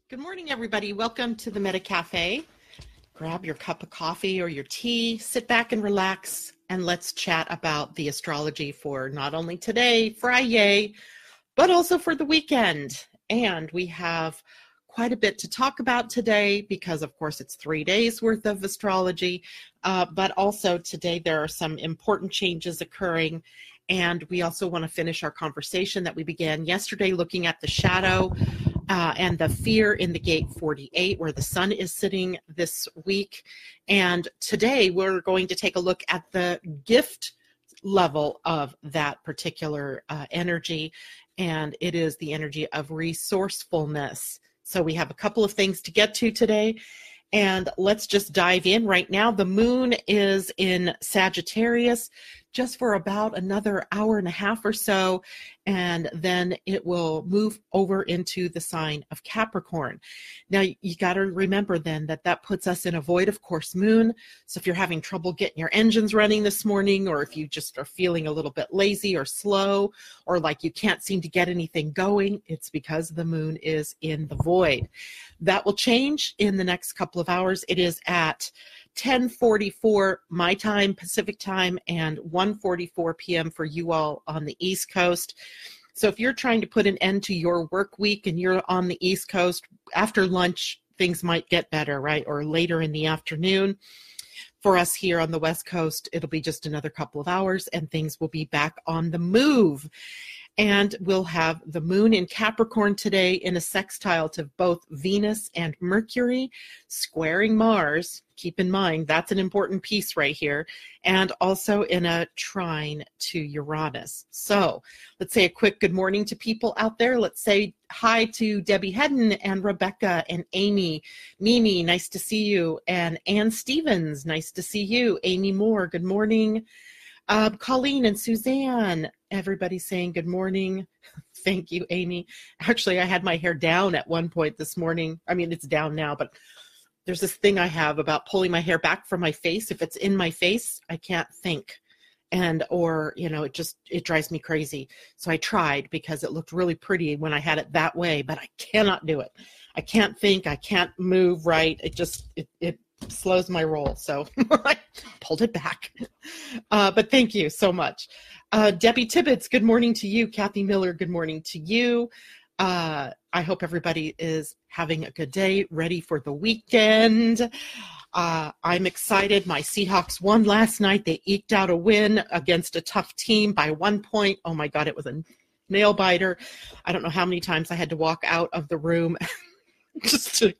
Good morning, everybody. Welcome to the Meta Cafe. Grab your cup of coffee or your tea, sit back and relax, and let's chat about the astrology for not only today, Friday, but also for the weekend. And we have quite a bit to talk about today because, of course, it's 3 days worth of astrology, but also today there are some important changes occurring. And we also want to finish our conversation that we began yesterday looking at the shadow and the fear in the gate 48 where the sun is sitting this week. And today we're going to take a look at the gift level of that particular energy. And it is the energy of resourcefulness. So we have a couple of things to get to today. And let's just dive in right now. The moon is in Sagittarius just for about another hour and a half or so, and then it will move over into the sign of Capricorn. Now, you got to remember then that puts us in a void of course moon. So if you're having trouble getting your engines running this morning, or if you just are feeling a little bit lazy or slow, or like you can't seem to get anything going, it's because the moon is in the void. That will change in the next couple of hours. It is at 10:44 my time, Pacific time, and 1:44 p.m. for you all on the East Coast. So if you're trying to put an end to your work week and you're on the East Coast, after lunch, things might get better, right? Or later in the afternoon. For us here on the West Coast, it'll be just another couple of hours and things will be back on the move. And we'll have the moon in Capricorn today in a sextile to both Venus and Mercury, squaring Mars. Keep in mind, that's an important piece right here. And also in a trine to Uranus. So let's say a quick good morning to people out there. Let's say hi to Debbie Hedden and Rebecca and Amy. Mimi, nice to see you. And Ann Stevens, nice to see you. Amy Moore, good morning. Colleen and Suzanne, everybody saying good morning. Thank you, Amy. Actually, I had my hair down at one point this morning. I mean, it's down now, but there's this thing I have about pulling my hair back from my face. If it's in my face, I can't think. It drives me crazy. So I tried because it looked really pretty when I had it that way, but I cannot do it. I can't think. I can't move right. It slows my roll. So I pulled it back. But thank you so much. Debbie Tibbetts, good morning to you. Kathy Miller, good morning to you. I hope everybody is having a good day, ready for the weekend. I'm excited. My Seahawks won last night. They eked out a win against a tough team by 1 point. Oh my God, it was a nail biter. I don't know how many times I had to walk out of the room just to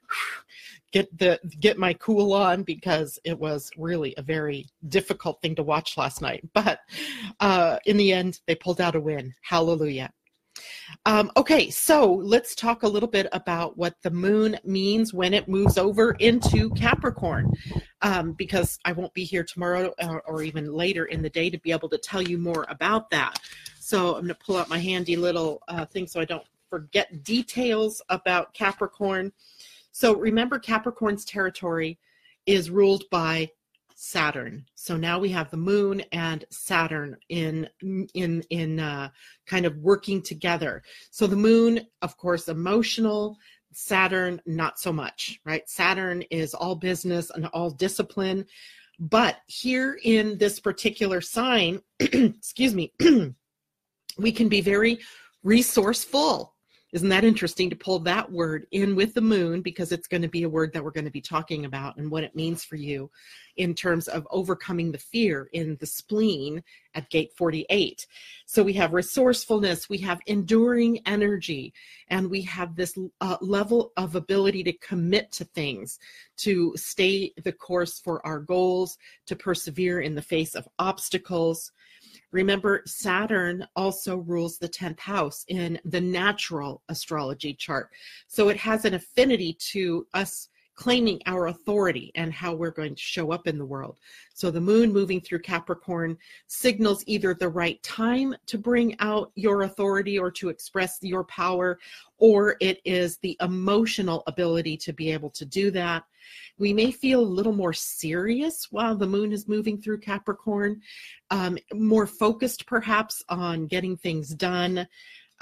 get my cool on because it was really a very difficult thing to watch last night. But in the end, they pulled out a win. Hallelujah. Okay, so let's talk a little bit about what the moon means when it moves over into Capricorn, because I won't be here tomorrow or even later in the day to be able to tell you more about that. So I'm going to pull out my handy little thing so I don't forget details about Capricorn. So remember, Capricorn's territory is ruled by Saturn. So now we have the moon and Saturn in kind of working together. So the moon, of course, emotional. Saturn, not so much, right? Saturn is all business and all discipline. But here in this particular sign, excuse me, we can be very resourceful. Isn't that interesting to pull that word in with the moon, because it's going to be a word that we're going to be talking about and what it means for you in terms of overcoming the fear in the spleen at gate 48. So we have resourcefulness, we have enduring energy, and we have this level of ability to commit to things, to stay the course for our goals, to persevere in the face of obstacles. Remember, Saturn also rules the 10th house in the natural astrology chart. So it has an affinity to us claiming our authority and how we're going to show up in the world. So the moon moving through Capricorn signals either the right time to bring out your authority or to express your power, or it is the emotional ability to be able to do that. We may feel a little more serious while the moon is moving through Capricorn, more focused perhaps on getting things done.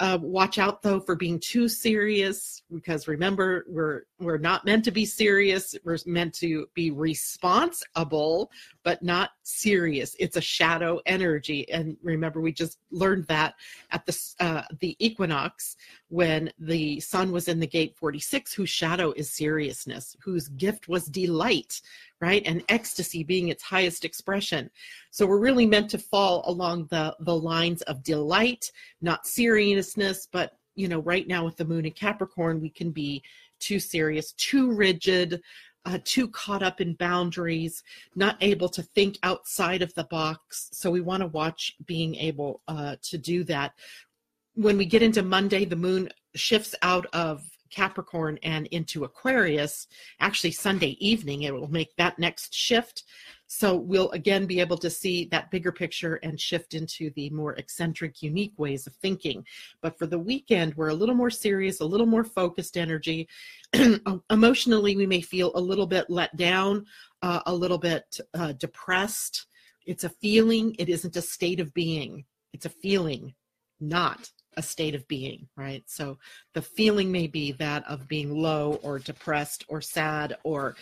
Watch out though for being too serious, because remember, we're not meant to be serious. We're meant to be responsible, but not serious. It's a shadow energy, and remember, we just learned that at the equinox when the sun was in the gate 46, whose shadow is seriousness, whose gift was delight, right? And ecstasy being its highest expression. So we're really meant to fall along the lines of delight, not seriousness. But, right now with the moon in Capricorn, we can be too serious, too rigid, too caught up in boundaries, not able to think outside of the box. So we want to watch being able to do that. When we get into Monday, the moon shifts out of Capricorn and into Aquarius. Actually, Sunday evening, it will make that next shift. So we'll again be able to see that bigger picture and shift into the more eccentric, unique ways of thinking. But for the weekend, we're a little more serious, a little more focused energy. Emotionally, we may feel a little bit let down, a little bit depressed. It's a feeling. It isn't a state of being. It's a feeling, not a state of being, right? So the feeling may be that of being low or depressed or sad, or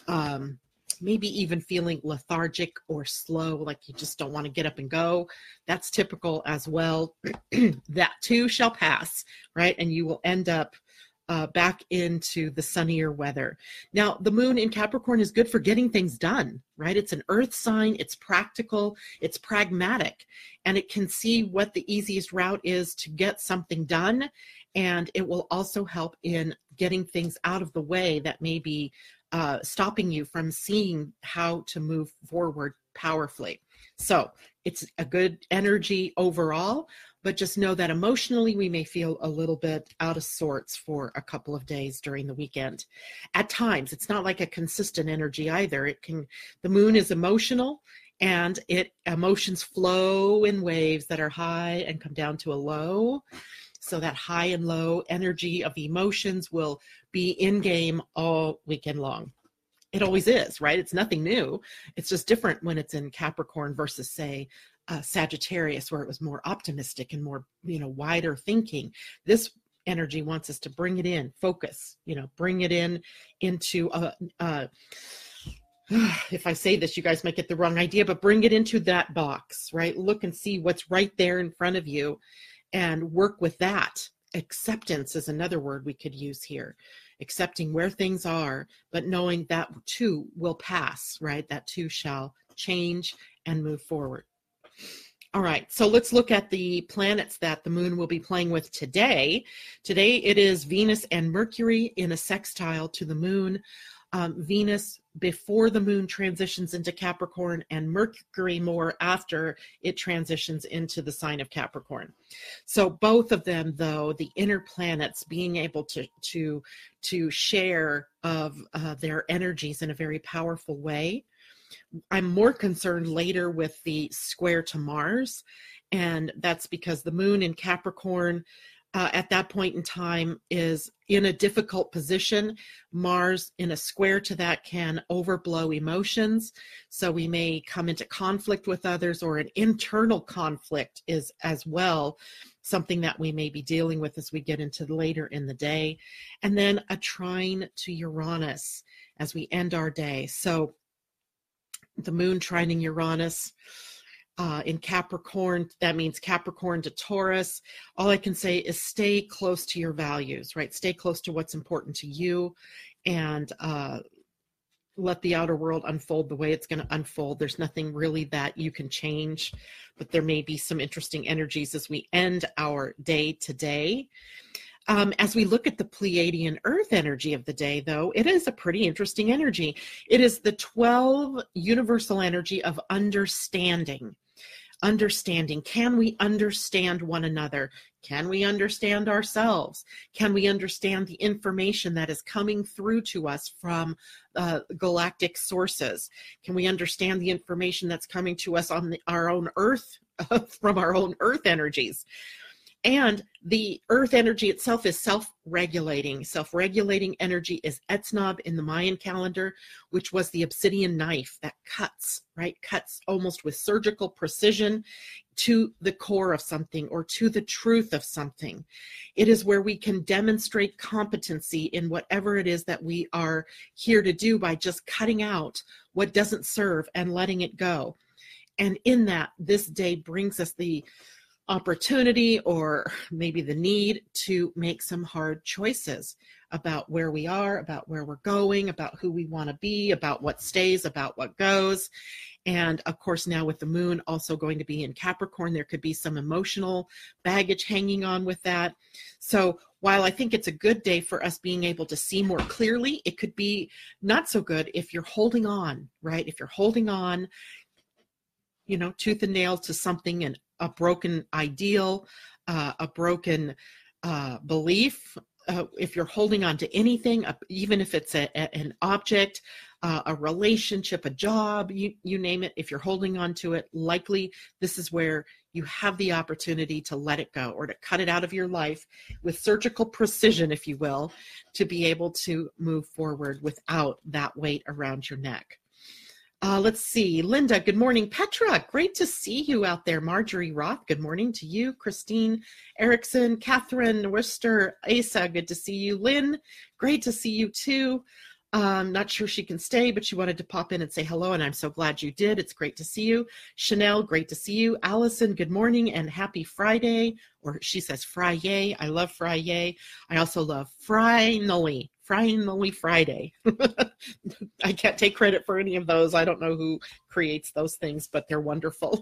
maybe even feeling lethargic or slow, like you just don't want to get up and go. That's typical as well. That too shall pass, right? And you will end up back into the sunnier weather. Now, the moon in Capricorn is good for getting things done, right? It's an earth sign, it's practical, it's pragmatic, and it can see what the easiest route is to get something done. And it will also help in getting things out of the way that may be stopping you from seeing how to move forward powerfully. So it's a good energy overall, but just know that emotionally we may feel a little bit out of sorts for a couple of days during the weekend. At times, it's not like a consistent energy either. The moon is emotional, and emotions flow in waves that are high and come down to a low. So that high and low energy of emotions will be in game all weekend long. It always is, right? It's nothing new. It's just different when it's in Capricorn versus, say, Sagittarius, where it was more optimistic and more, wider thinking. This energy wants us to bring it in, focus, bring it into if I say this, you guys might get the wrong idea, but bring it into that box, right? Look and see what's right there in front of you and work with that. Acceptance is another word we could use here. Accepting where things are, but knowing that too will pass, right? That too shall change and move forward. All right, so let's look at the planets that the moon will be playing with today. Today it is Venus and Mercury in a sextile to the moon. Venus before the moon transitions into Capricorn, and Mercury more after it transitions into the sign of Capricorn. So both of them, though, the inner planets being able to share of their energies in a very powerful way. I'm more concerned later with the square to Mars, and that's because the moon in Capricorn at that point in time is in a difficult position. Mars in a square to that can overblow emotions. So we may come into conflict with others, or an internal conflict is as well something that we may be dealing with as we get into later in the day. And then a trine to Uranus as we end our day. So the moon trining Uranus in Capricorn, that means Capricorn to Taurus. All I can say is stay close to your values, right? Stay close to what's important to you, and let the outer world unfold the way it's going to unfold. There's nothing really that you can change, but there may be some interesting energies as we end our day today. As we look at the Pleiadian Earth energy of the day, though, it is a pretty interesting energy. It is the 12 universal energy of understanding. Understanding. Can we understand one another? Can we understand ourselves? Can we understand the information that is coming through to us from galactic sources? Can we understand the information that's coming to us on our own Earth, from our own Earth energies? And the earth energy itself is self-regulating. Self-regulating energy is Etznab in the Mayan calendar, which was the obsidian knife that cuts, right? Cuts almost with surgical precision to the core of something or to the truth of something. It is where we can demonstrate competency in whatever it is that we are here to do by just cutting out what doesn't serve and letting it go. And in that, this day brings us the opportunity or maybe the need to make some hard choices about where we are, about where we're going, about who we want to be, about what stays, about what goes. And of course, now with the moon also going to be in Capricorn, there could be some emotional baggage hanging on with that. So while I think it's a good day for us being able to see more clearly, it could be not so good if you're holding on, right? If you're holding on, tooth and nail to something, and a broken ideal, a broken belief. If you're holding on to anything, even if it's an object, a relationship, a job, you name it, if you're holding on to it, likely this is where you have the opportunity to let it go or to cut it out of your life with surgical precision, if you will, to be able to move forward without that weight around your neck. Let's see. Linda, good morning. Petra, great to see you out there. Marjorie Roth, good morning to you. Christine Erickson, Catherine Worcester, Asa, good to see you. Lynn, great to see you too. Not sure she can stay, but she wanted to pop in and say hello, and I'm so glad you did. It's great to see you. Chanel, great to see you. Allison, good morning and happy Friday. Or she says Friday. I love Friday. I also love finally Friday. I can't take credit for any of those. I don't know who creates those things, but they're wonderful.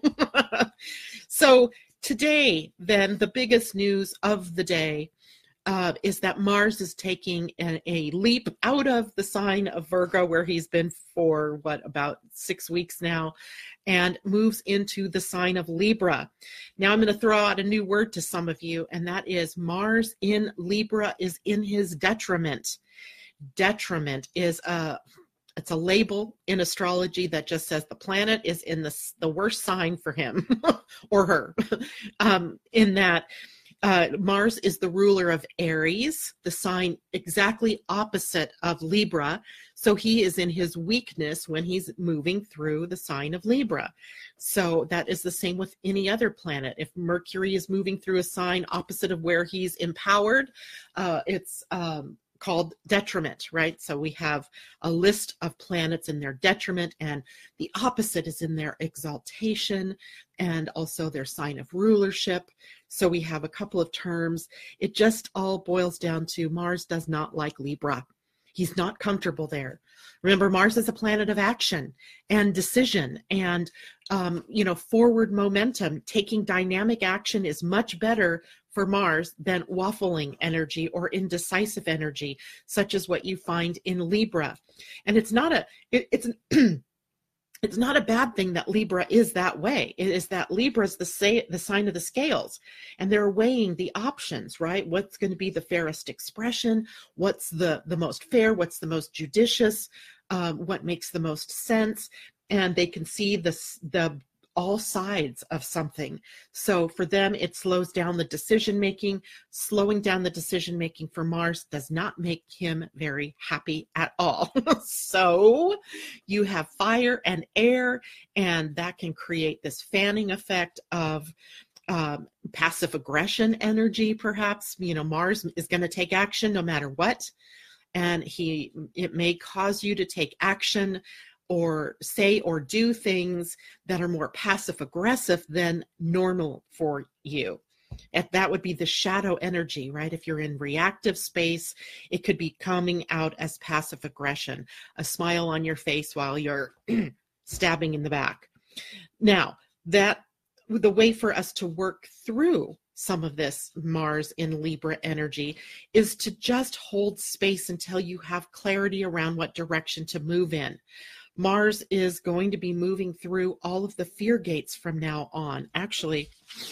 So today, then, the biggest news of the day is that Mars is taking a leap out of the sign of Virgo, where he's been for, about 6 weeks now, and moves into the sign of Libra. Now I'm going to throw out a new word to some of you, and that is Mars in Libra is in his detriment. Detriment is it's a label in astrology that just says the planet is in the worst sign for him or her, in that Mars is the ruler of Aries, the sign exactly opposite of Libra. So he is in his weakness when he's moving through the sign of Libra. So that is the same with any other planet. If Mercury is moving through a sign opposite of where he's empowered, it's called detriment, right? So we have a list of planets in their detriment, and the opposite is in their exaltation and also their sign of rulership. So we have a couple of terms. It just all boils down to Mars does not like Libra. He's not comfortable there. Remember, Mars is a planet of action and decision and, forward momentum. Taking dynamic action is much better for Mars than waffling energy or indecisive energy, such as what you find in Libra. And it's not it's not a bad thing that Libra is that way. It is that Libra is the sign of the scales, and they're weighing the options, right? What's going to be the fairest expression? What's the most fair? What's the most judicious? What makes the most sense? And they can see the all sides of something. So for them, it slows down the decision making. Slowing down the decision making for Mars does not make him very happy at all. So you have fire and air, and that can create this fanning effect of passive aggression energy, perhaps. Mars is going to take action no matter what. And it may cause you to take action or say or do things that are more passive aggressive than normal for you. And that would be the shadow energy, right? If you're in reactive space, it could be coming out as passive aggression, a smile on your face while you're stabbing in the back. Now, the way for us to work through some of this Mars in Libra energy is to just hold space until you have clarity around what direction to move in. Mars is going to be moving through all of the fear gates from now on. Actually,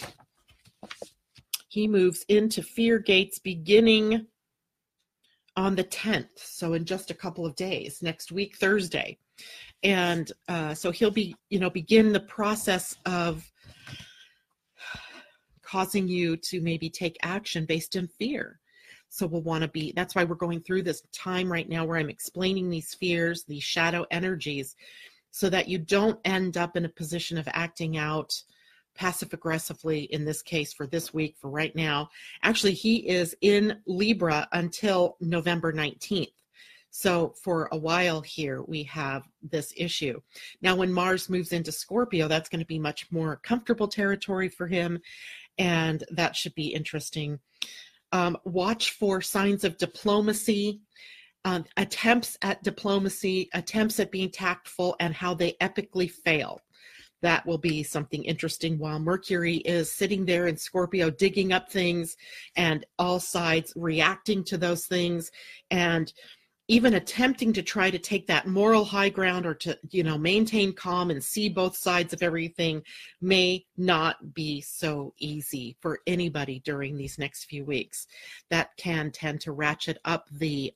he moves into fear gates beginning on the 10th. So in just a couple of days, next week, Thursday. And so he'll be, begin the process of causing you to maybe take action based in fear. So we'll want to be, that's why we're going through this time right now where I'm explaining these fears, these shadow energies, so that you don't end up in a position of acting out passive aggressively, in this case for this week, for right now. Actually, he is in Libra until November 19th. So for a while here, we have this issue. Now, when Mars moves into Scorpio, that's going to be much more comfortable territory for him, and that should be interesting. Watch for signs of diplomacy, attempts at diplomacy, attempts at being tactful, and how they epically fail. That will be something interesting while Mercury is sitting there in Scorpio, digging up things, and all sides reacting to those things, and even attempting to try to take that moral high ground, or to, maintain calm and see both sides of everything, may not be so easy for anybody during these next few weeks. That can tend to ratchet up the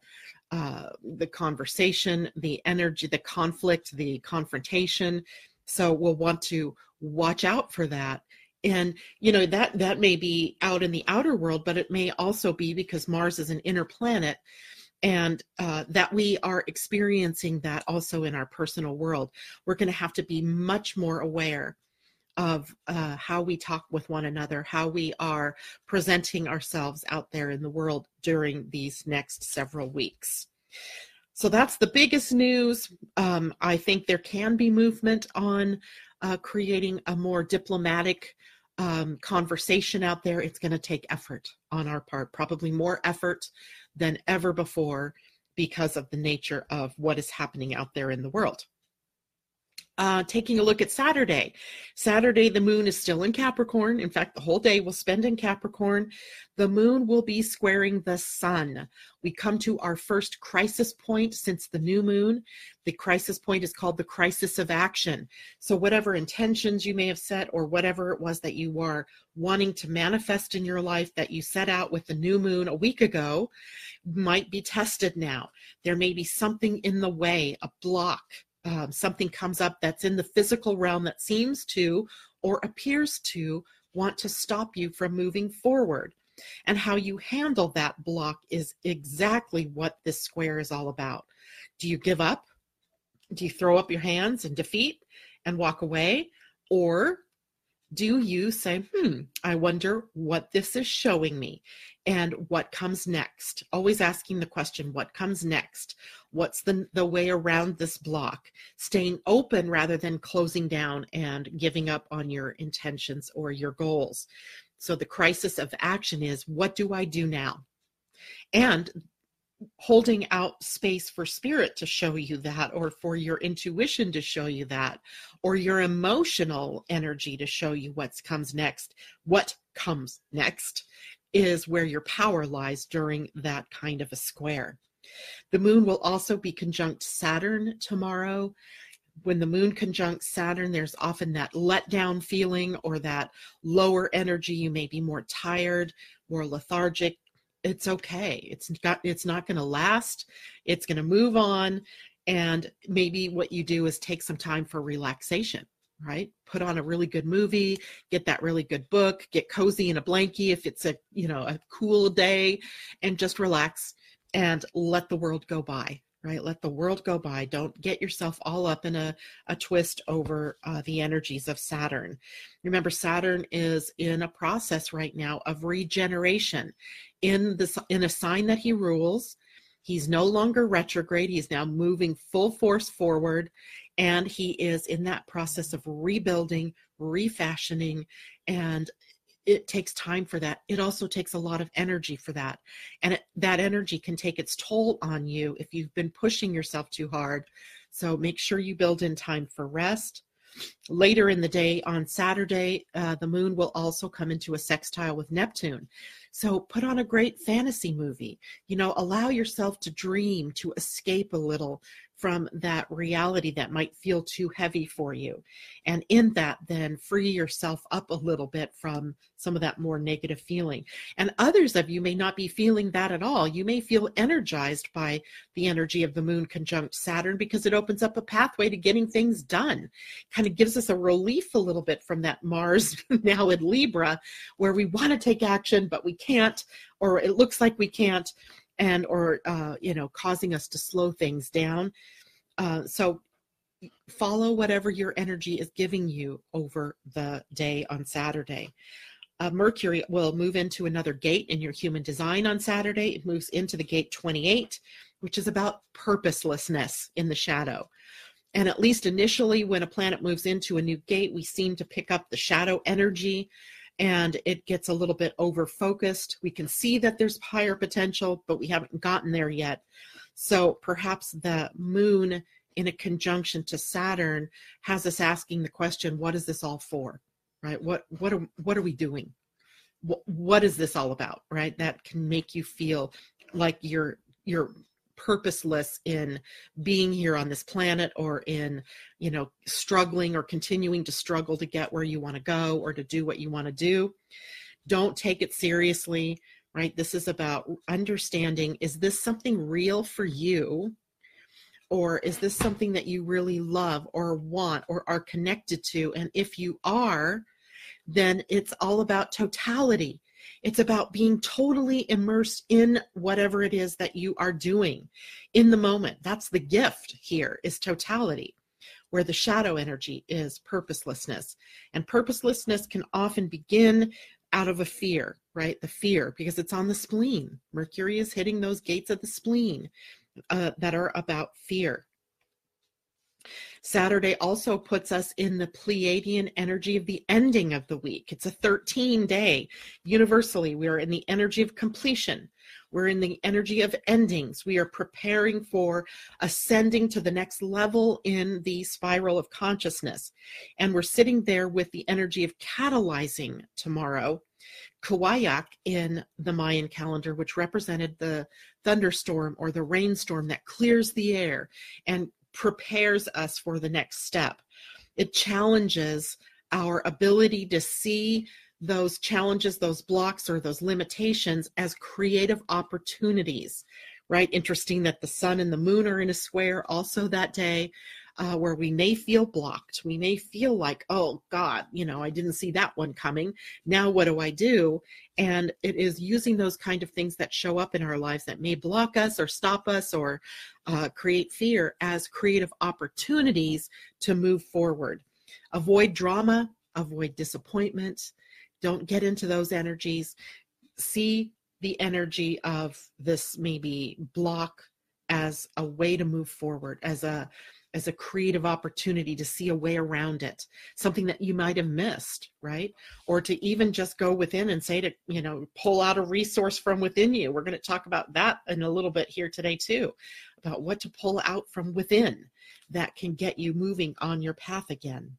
conversation, the energy, the conflict, the confrontation. So we'll want to watch out for that. And, that may be out in the outer world, but it may also be because Mars is an inner planet, and that we are experiencing that also in our personal world. We're going to have to be much more aware of how we talk with one another, how we are presenting ourselves out there in the world during these next several weeks. So that's the biggest news. I think there can be movement on creating a more diplomatic conversation out there. It's going to take effort on our part, probably more effort than ever before, because of the nature of what is happening out there in the world. Taking a look at Saturday. Saturday, the moon is still in Capricorn. In fact, the whole day we'll spend in Capricorn. The moon will be squaring the sun. We come to our first crisis point since the new moon. The crisis point is called the crisis of action. So whatever intentions you may have set, or whatever it was that you are wanting to manifest in your life that you set out with the new moon a week ago, might be tested now. There may be something in the way, a block. Something comes up that's in the physical realm that seems to, or appears to, want to stop you from moving forward. And how you handle that block is exactly what this square is all about. Do you give up? Do you throw up your hands in defeat and walk away? Or do you say, I wonder what this is showing me and what comes next? Always asking the question, what comes next? What's the way around this block? Staying open rather than closing down and giving up on your intentions or your goals. So the crisis of action is, what do I do now? And holding out space for spirit to show you that, or for your intuition to show you that, or your emotional energy to show you what comes next. What comes next is where your power lies during that kind of a square. The moon will also be conjunct Saturn tomorrow. When the moon conjuncts Saturn, there's often that letdown feeling, or that lower energy. You may be more tired, more lethargic. It's okay. It's not going to last. It's going to move on. And maybe what you do is take some time for relaxation, right? Put on a really good movie, get that really good book, get cozy in a blankie if it's a cool day, and just relax and let the world go by, right? Let the world go by. Don't get yourself all up in a twist over the energies of Saturn. Remember, Saturn is in a process right now of regeneration. In a sign that he rules, he's no longer retrograde. He's now moving full force forward, and he is in that process of rebuilding, refashioning, and it takes time for that. It also takes a lot of energy for that. And that energy can take its toll on you if you've been pushing yourself too hard. So make sure you build in time for rest. Later in the day on Saturday, the moon will also come into a sextile with Neptune. So put on a great fantasy movie. Allow yourself to dream, to escape a little from that reality that might feel too heavy for you. And in that, then free yourself up a little bit from some of that more negative feeling. And others of you may not be feeling that at all. You may feel energized by the energy of the moon conjunct Saturn because it opens up a pathway to getting things done. Kind of gives us a relief a little bit from that Mars now in Libra, where we want to take action, but we can't, or it looks like we can't, and or causing us to slow things down. So follow whatever your energy is giving you over the day on Saturday. Mercury will move into another gate in your human design on Saturday. It moves into the gate 28, which is about purposelessness in the shadow. And at least initially, when a planet moves into a new gate, we seem to pick up the shadow energy, and it gets a little bit over-focused. We can see that there's higher potential, but we haven't gotten there yet. So perhaps the moon in a conjunction to Saturn has us asking the question, what is this all for, right? What are we doing? What is this all about, right? That can make you feel like you're purposeless in being here on this planet, or in, struggling or continuing to struggle to get where you want to go or to do what you want to do. Don't take it seriously, right? This is about understanding, is this something real for you? Or is this something that you really love or want or are connected to? And if you are, then it's all about totality. It's about being totally immersed in whatever it is that you are doing in the moment. That's the gift here, is totality, where the shadow energy is purposelessness. And purposelessness can often begin out of a fear, right? The fear, because it's on the spleen. Mercury is hitting those gates of the spleen that are about fear. Saturday also puts us in the Pleiadian energy of the ending of the week. It's a 13-day. Universally, we are in the energy of completion. We're in the energy of endings. We are preparing for ascending to the next level in the spiral of consciousness. And we're sitting there with the energy of catalyzing tomorrow. Kawayak in the Mayan calendar, which represented the thunderstorm or the rainstorm that clears the air and prepares us for the next step. It challenges our ability to see those challenges, those blocks, or those limitations as creative opportunities, right? Interesting that the sun and the moon are in a square also that day, where we may feel blocked. We may feel like, oh God, I didn't see that one coming. Now what do I do? And it is using those kind of things that show up in our lives that may block us or stop us or create fear as creative opportunities to move forward. Avoid drama, avoid disappointment. Don't get into those energies. See the energy of this maybe block as a way to move forward, as a creative opportunity to see a way around it, something that you might have missed, right? Or to even just go within and say to, pull out a resource from within you. We're going to talk about that in a little bit here today too, about what to pull out from within that can get you moving on your path again.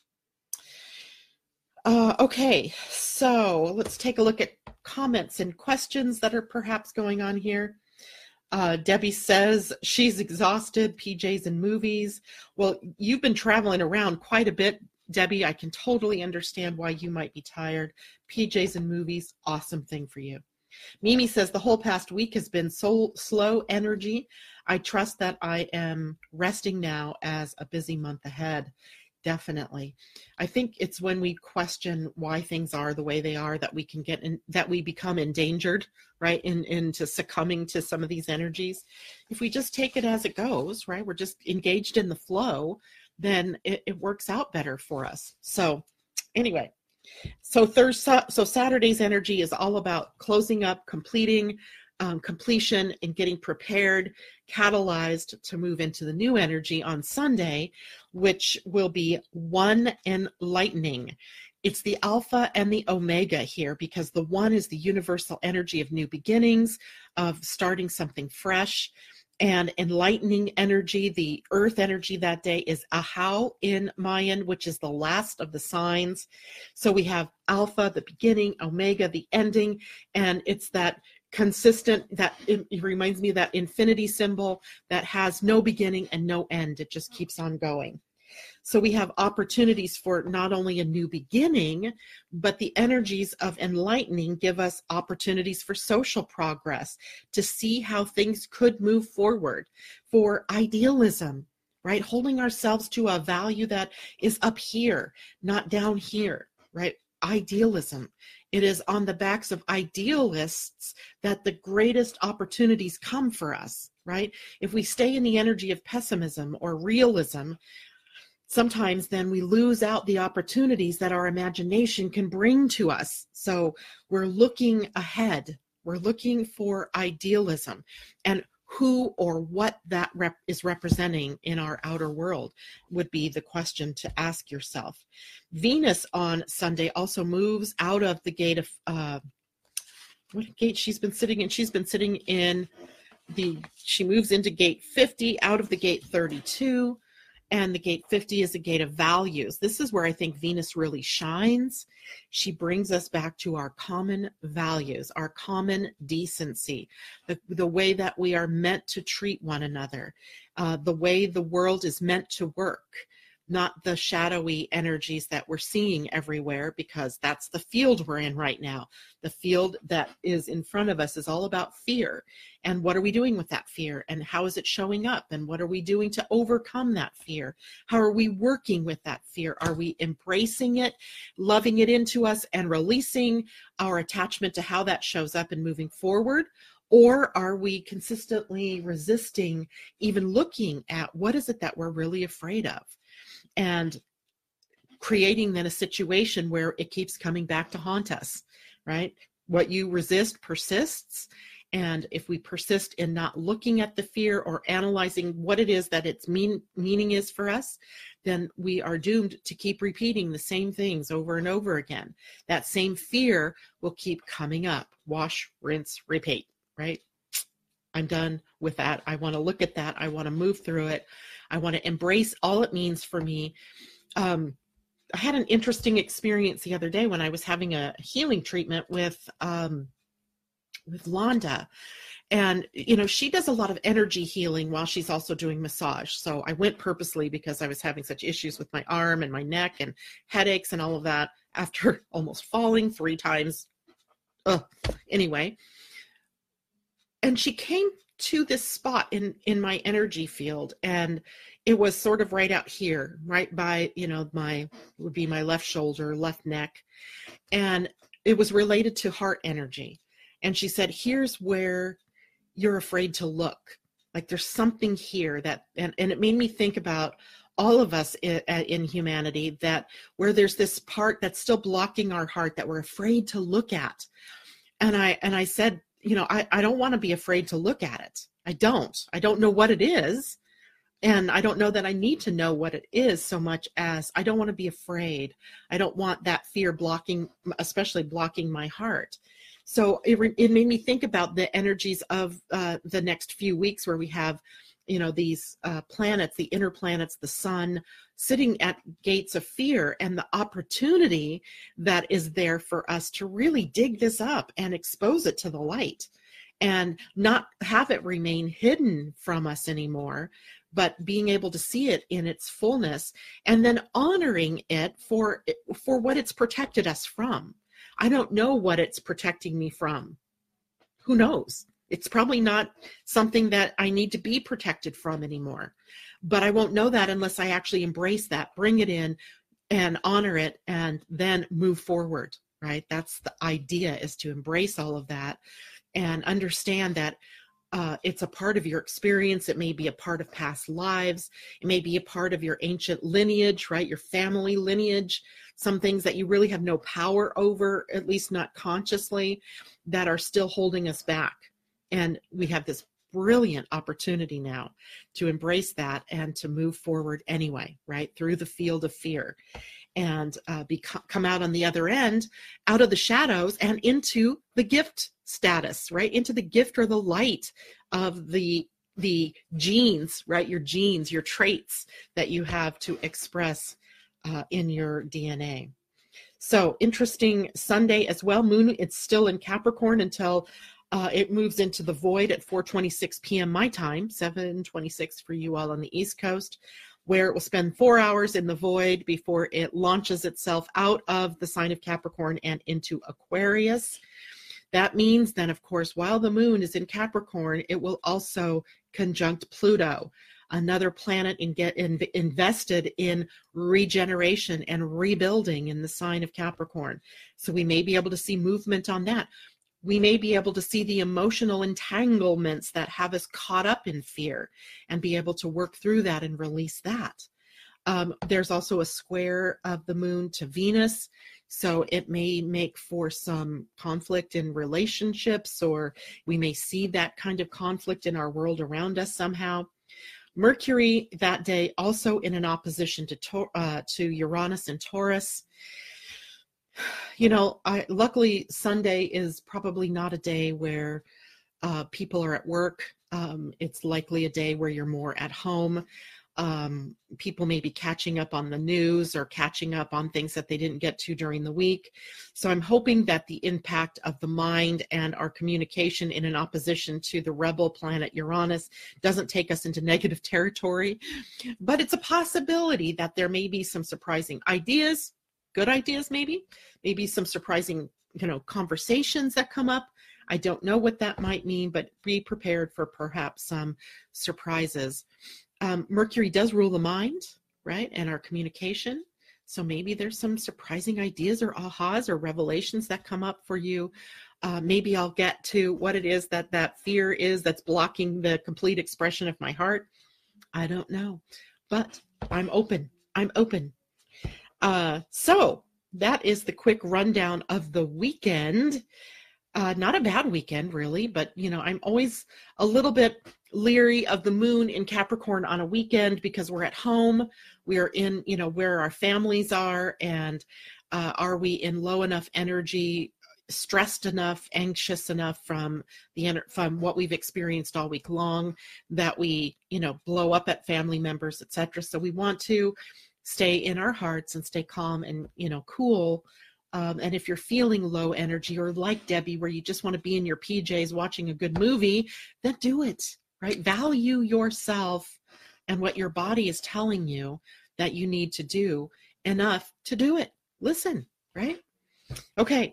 Okay, so let's take a look at comments and questions that are perhaps going on here. Debbie says she's exhausted, PJs and movies. Well, you've been traveling around quite a bit, Debbie. I can totally understand why you might be tired. PJs and movies, awesome thing for you. Mimi says the whole past week has been so slow energy. I trust that I am resting now as a busy month ahead. Definitely. I think it's when we question why things are the way they are that we can get in, that we become endangered, right? Into succumbing to some of these energies. If we just take it as it goes, right? We're just engaged in the flow, then it works out better for us. So anyway, so Saturday's energy is all about closing up, completing, completion, and getting prepared, catalyzed to move into the new energy on Sunday, which will be one enlightening. It's the alpha and the omega here, because the one is the universal energy of new beginnings, of starting something fresh. And enlightening energy, the earth energy that day, is Ahau in Mayan, which is the last of the signs. So we have alpha, the beginning, omega, the ending, and it's that consistent, that it reminds me of that infinity symbol that has no beginning and no end. It just keeps on going. So we have opportunities for not only a new beginning, but the energies of enlightening give us opportunities for social progress, to see how things could move forward, for idealism, right? Holding ourselves to a value that is up here, not down here, right? Idealism. It is on the backs of idealists that the greatest opportunities come for us, right? If we stay in the energy of pessimism or realism, sometimes then we lose out the opportunities that our imagination can bring to us. So we're looking ahead. We're looking for idealism, and who or what that is representing in our outer world would be the question to ask yourself. Venus on Sunday also moves out of the gate of what gate she's been sitting in. She's been sitting in she moves into gate 50 out of the gate 32. And the gate 50 is a gate of values. This is where I think Venus really shines. She brings us back to our common values, our common decency, the way that we are meant to treat one another, the way the world is meant to work, not the shadowy energies that we're seeing everywhere, because that's the field we're in right now. The field that is in front of us is all about fear. And what are we doing with that fear? And how is it showing up? And what are we doing to overcome that fear? How are we working with that fear? Are we embracing it, loving it into us, and releasing our attachment to how that shows up and moving forward? Or are we consistently resisting even looking at what is it that we're really afraid of? And creating then a situation where it keeps coming back to haunt us, right? What you resist persists. And if we persist in not looking at the fear or analyzing what it is that its meaning is for us, then we are doomed to keep repeating the same things over and over again. That same fear will keep coming up. Wash, rinse, repeat, right? I'm done with that. I want to look at that. I want to move through it. I want to embrace all it means for me. I had an interesting experience the other day when I was having a healing treatment with Londa. And, she does a lot of energy healing while she's also doing massage. So I went purposely because I was having such issues with my arm and my neck and headaches and all of that after almost falling 3 times. Anyway. And she came to this spot in my energy field, and it was sort of right out here, right by, would be my left shoulder, left neck. And it was related to heart energy. And she said, here's where you're afraid to look. Like there's something here that, and it made me think about all of us in humanity, that where there's this part that's still blocking our heart that we're afraid to look at. And I said, I don't want to be afraid to look at it. I don't know what it is. And I don't know that I need to know what it is so much as I don't want to be afraid. I don't want that fear especially blocking my heart. So it made me think about the energies of the next few weeks where we have, these planets, the inner planets, the sun, sitting at gates of fear, and the opportunity that is there for us to really dig this up and expose it to the light and not have it remain hidden from us anymore, but being able to see it in its fullness and then honoring it for what it's protected us from. I don't know what it's protecting me from. Who knows? It's probably not something that I need to be protected from anymore. But I won't know that unless I actually embrace that, bring it in and honor it, and then move forward, right? That's the idea, is to embrace all of that and understand that it's a part of your experience. It may be a part of past lives. It may be a part of your ancient lineage, right? Your family lineage, some things that you really have no power over, at least not consciously, that are still holding us back. And we have this brilliant opportunity now to embrace that and to move forward anyway, right? Through the field of fear, and come out on the other end, out of the shadows and into the gift status, right? Into the gift or the light of the genes, right? Your genes, your traits that you have to express in your DNA. So interesting Sunday as well. Moon, it's still in Capricorn until It moves into the void at 4:26 p.m. my time, 7:26 for you all on the East Coast, where it will spend 4 hours in the void before it launches itself out of the sign of Capricorn and into Aquarius. That means then, of course, while the moon is in Capricorn, it will also conjunct Pluto, another planet, and get invested in regeneration and rebuilding in the sign of Capricorn. So we may be able to see movement on that. We may be able to see the emotional entanglements that have us caught up in fear and be able to work through that and release that. There's also a square of the moon to Venus, so it may make for some conflict in relationships, or we may see that kind of conflict in our world around us somehow. Mercury that day also in an opposition to Uranus and Taurus. Luckily Sunday is probably not a day where people are at work. It's likely a day where you're more at home. People may be catching up on the news or catching up on things that they didn't get to during the week. So I'm hoping that the impact of the mind and our communication in an opposition to the rebel planet Uranus doesn't take us into negative territory. But it's a possibility that there may be some surprising ideas, good ideas maybe some surprising, conversations that come up. I don't know what that might mean, but be prepared for perhaps some surprises. Mercury does rule the mind, right? And our communication. So maybe there's some surprising ideas or ahas or revelations that come up for you. Maybe I'll get to what it is that fear is that's blocking the complete expression of my heart. I don't know, but I'm open. So that is the quick rundown of the weekend. Not a bad weekend, really, but, I'm always a little bit leery of the moon in Capricorn on a weekend because we're at home. We are in, where our families are, and are we in low enough energy, stressed enough, anxious enough from what we've experienced all week long that we, blow up at family members, etc. So we want to stay in our hearts and stay calm and, cool. And if you're feeling low energy, or like Debbie, where you just want to be in your PJs watching a good movie, then do it, right? Value yourself and what your body is telling you that you need to do enough to do it. Listen, right? Okay.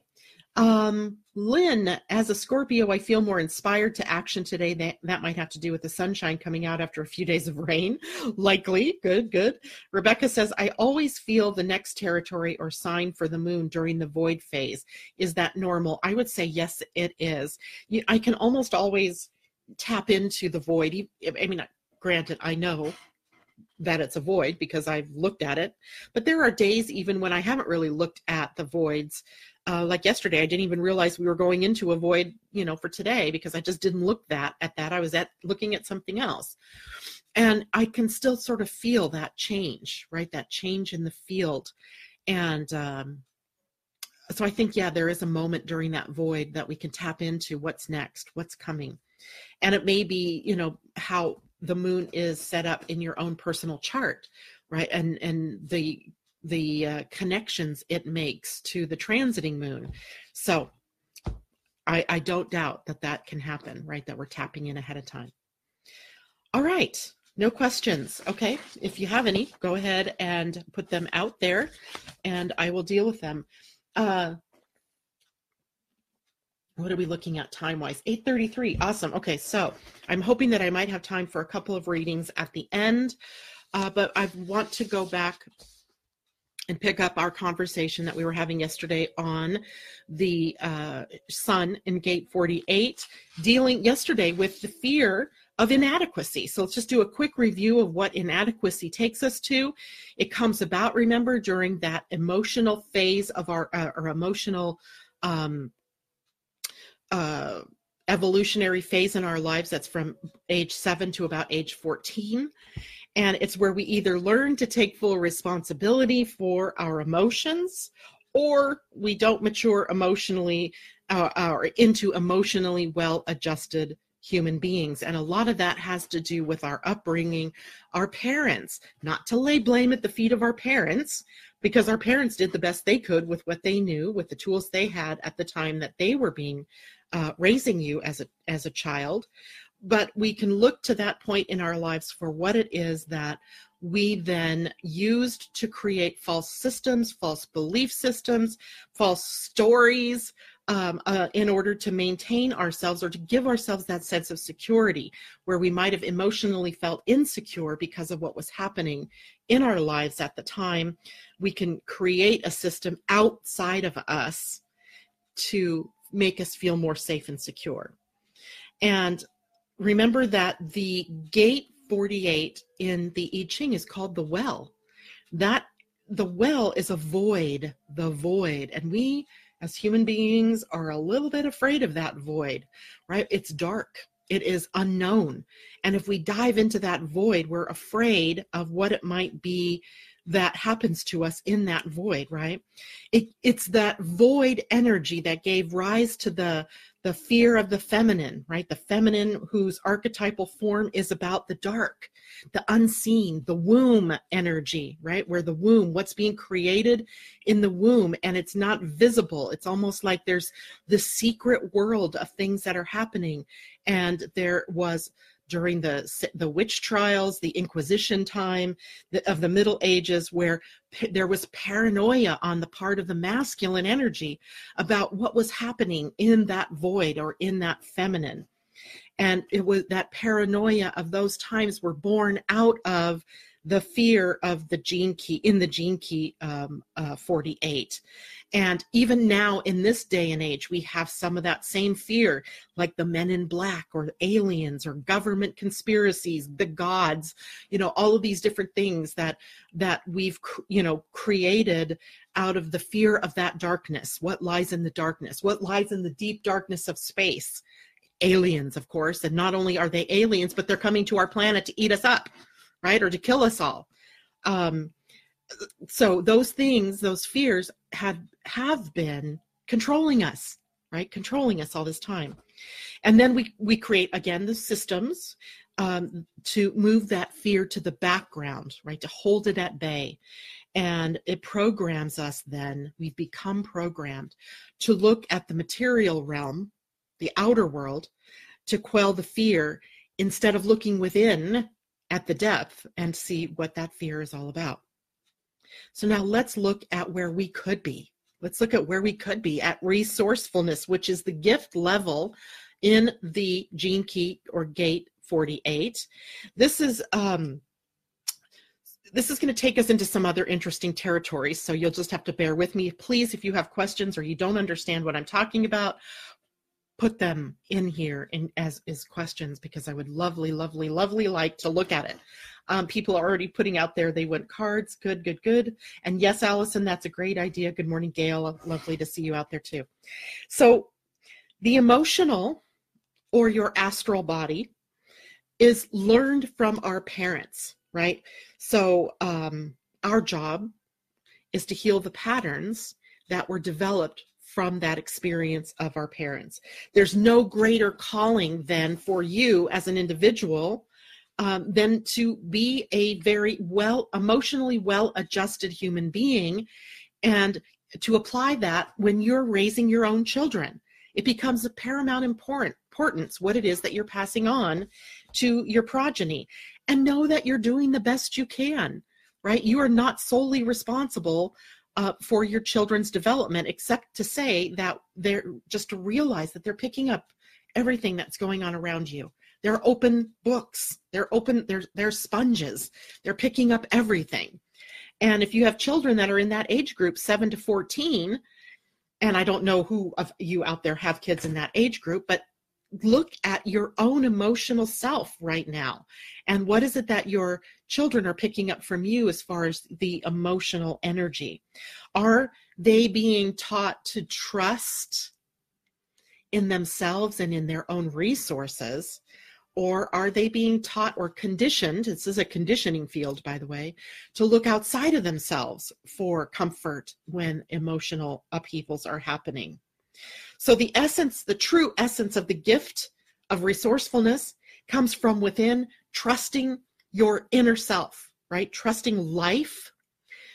Lynn, as a Scorpio, I feel more inspired to action today. That might have to do with the sunshine coming out after a few days of rain. Likely. Good. Rebecca says, I always feel the next territory or sign for the moon during the void phase. Is that normal? I would say yes, it is. I can almost always tap into the void. Granted, I know that it's a void because I've looked at it, but there are days even when I haven't really looked at the voids. Like yesterday, I didn't even realize we were going into a void, for today, because I just didn't look at that. I was looking at something else. And I can still sort of feel that change, right? That change in the field. And so I think, there is a moment during that void that we can tap into what's next, what's coming. And it may be, how the moon is set up in your own personal chart, right? And the connections it makes to the transiting moon. So I don't doubt that can happen, right? That we're tapping in ahead of time. All right. No questions. Okay. If you have any, go ahead and put them out there and I will deal with them. What are we looking at time-wise? 8:33. Awesome. Okay, so I'm hoping that I might have time for a couple of readings at the end, but I want to go back and pick up our conversation that we were having yesterday on the sun in gate 48, dealing yesterday with the fear of inadequacy. So let's just do a quick review of what inadequacy takes us to. It comes about, remember, during that emotional phase of our emotional evolutionary phase in our lives. That's from age 7 to about age 14. And it's where we either learn to take full responsibility for our emotions, or we don't mature emotionally or into emotionally well-adjusted human beings. And a lot of that has to do with our upbringing, our parents. Not to lay blame at the feet of our parents, because our parents did the best they could with what they knew, with the tools they had at the time that they were being raising you as a child. But we can look to that point in our lives for what it is that we then used to create false systems, false belief systems, false stories, in order to maintain ourselves or to give ourselves that sense of security, where we might have emotionally felt insecure because of what was happening in our lives at the time. We can create a system outside of us to make us feel more safe and secure. And remember that the gate 48 in the I Ching is called the well. That the well is a void, the void. And we as human beings are a little bit afraid of that void, right? It's dark. It is unknown. And if we dive into that void, we're afraid of what it might be that happens to us in that void, right? It's that void energy that gave rise to the fear of the feminine, right? The feminine whose archetypal form is about the dark, the unseen, the womb energy, right? Where the womb, what's being created in the womb, and it's not visible. It's almost like there's this secret world of things that are happening. And there was, during the witch trials, the Inquisition time of the Middle Ages, where there was paranoia on the part of the masculine energy about what was happening in that void or in that feminine. And it was that paranoia of those times were born out of the fear of the gene key, in the gene key 48. And even now in this day and age, we have some of that same fear, like the men in black or aliens or government conspiracies, the gods, all of these different things that we've, created out of the fear of that darkness. What lies in the darkness? What lies in the deep darkness of space? Aliens, of course. And not only are they aliens, but they're coming to our planet to eat us up, right? Or to kill us all. So those things, those fears have been controlling us, right? Controlling us all this time. And then we create, again, the systems to move that fear to the background, right? To hold it at bay. And it programs us then, we've become programmed to look at the material realm, the outer world, to quell the fear instead of looking within at the depth and see what that fear is all about. So now let's look at where we could be. Let's look at where we could be at resourcefulness, which is the gift level in the gene key or gate 48. This is going to take us into some other interesting territories, so you'll just have to bear with me. Please, if you have questions or you don't understand what I'm talking about, put them in here as questions, because I would lovely like to look at it. People are already putting out there, they want cards. Good. And yes, Allison, that's a great idea. Good morning, Gail. Lovely to see you out there too. So the emotional, or your astral body, is learned from our parents, right? So our job is to heal the patterns that were developed from that experience of our parents. There's no greater calling than for you as an individual than to be a very emotionally well-adjusted human being, and to apply that when you're raising your own children. It becomes of paramount importance what it is that you're passing on to your progeny, and know that you're doing the best you can, right? You are not solely responsible for your children's development, except to say that they're just to realize that they're picking up everything that's going on around you. They're open books. They're sponges. They're picking up everything. And if you have children that are in that age group, 7 to 14, and I don't know who of you out there have kids in that age group, but look at your own emotional self right now. And what is it that your children are picking up from you as far as the emotional energy? Are they being taught to trust in themselves and in their own resources? Or are they being taught or conditioned, this is a conditioning field, by the way, to look outside of themselves for comfort when emotional upheavals are happening? So the true essence of the gift of resourcefulness comes from within, trusting your inner self, right? Trusting life,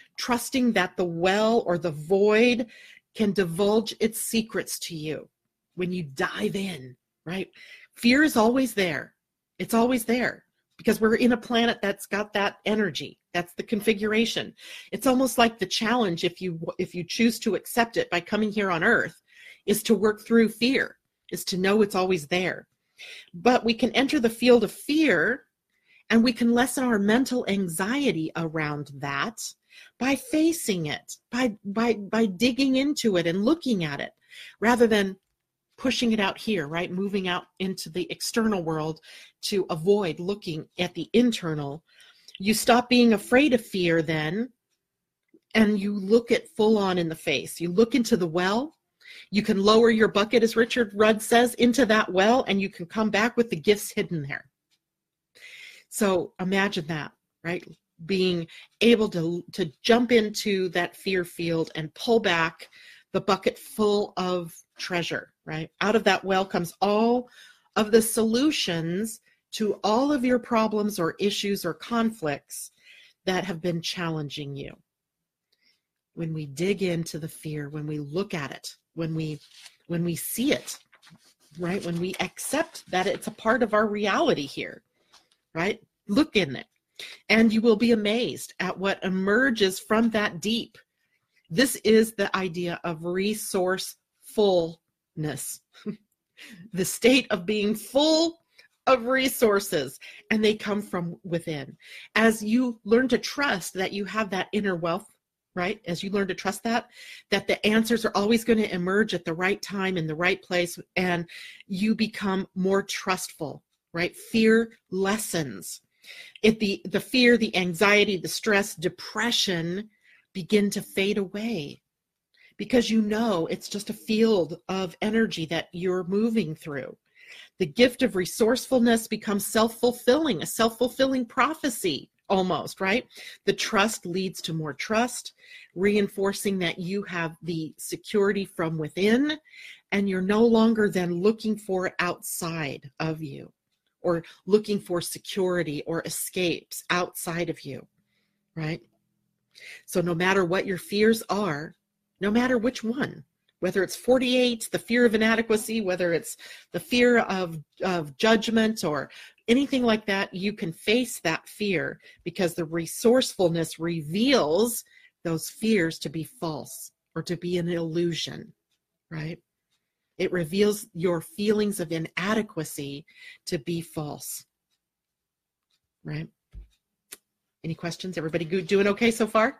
trusting that the well or the void can divulge its secrets to you. when you dive in, right? Fear is always there. It's always there because we're in a planet that's got that energy. That's the configuration. It's almost like the challenge, if you choose to accept it by coming here on Earth, is to work through fear, is to know it's always there. But we can enter the field of fear and we can lessen our mental anxiety around that by facing it, by digging into it and looking at it, rather than pushing it out here, right? Moving out into the external world to avoid looking at the internal. You stop being afraid of fear then, and you look it full on in the face. You look into the well. You can lower your bucket, as Richard Rudd says, into that well, and you can come back with the gifts hidden there. So imagine that, right? Being able to jump into that fear field and pull back the bucket full of treasure, right? Out of that well comes all of the solutions to all of your problems or issues or conflicts that have been challenging you. When we dig into the fear, when we look at it, when we see it, right? When we accept that it's a part of our reality here, right? Look in it, and you will be amazed at what emerges from that deep. This is the idea of resourcefulness, the state of being full of resources, and they come from within. As you learn to trust that you have that inner wealth, right? As you learn to trust that the answers are always going to emerge at the right time in the right place, and you become more trustful, right? Fear lessens. The fear, the anxiety, the stress, depression begin to fade away because you know it's just a field of energy that you're moving through. The gift of resourcefulness becomes self-fulfilling, a self-fulfilling prophecy almost, right? The trust leads to more trust, reinforcing that you have the security from within, and you're no longer then looking for it outside of you or looking for security or escapes outside of you, right? So no matter what your fears are, no matter which one, whether it's 48, the fear of inadequacy, whether it's the fear of judgment or anything like that, you can face that fear because the resourcefulness reveals those fears to be false or to be an illusion, right? It reveals your feelings of inadequacy to be false, right? Any questions? Everybody good? Doing okay so far?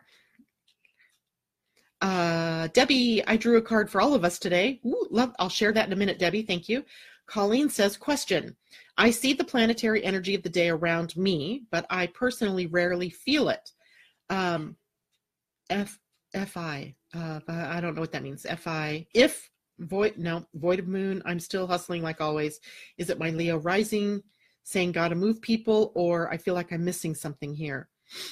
Debbie, I drew a card for all of us today. Ooh, love. I'll share that in a minute, Debbie. Thank you. Colleen says, question. I see the planetary energy of the day around me, but I personally rarely feel it. FI. I don't know what that means. FI. If void of moon, I'm still hustling like always. Is it my Leo rising saying gotta move people, or I feel like I'm missing something here?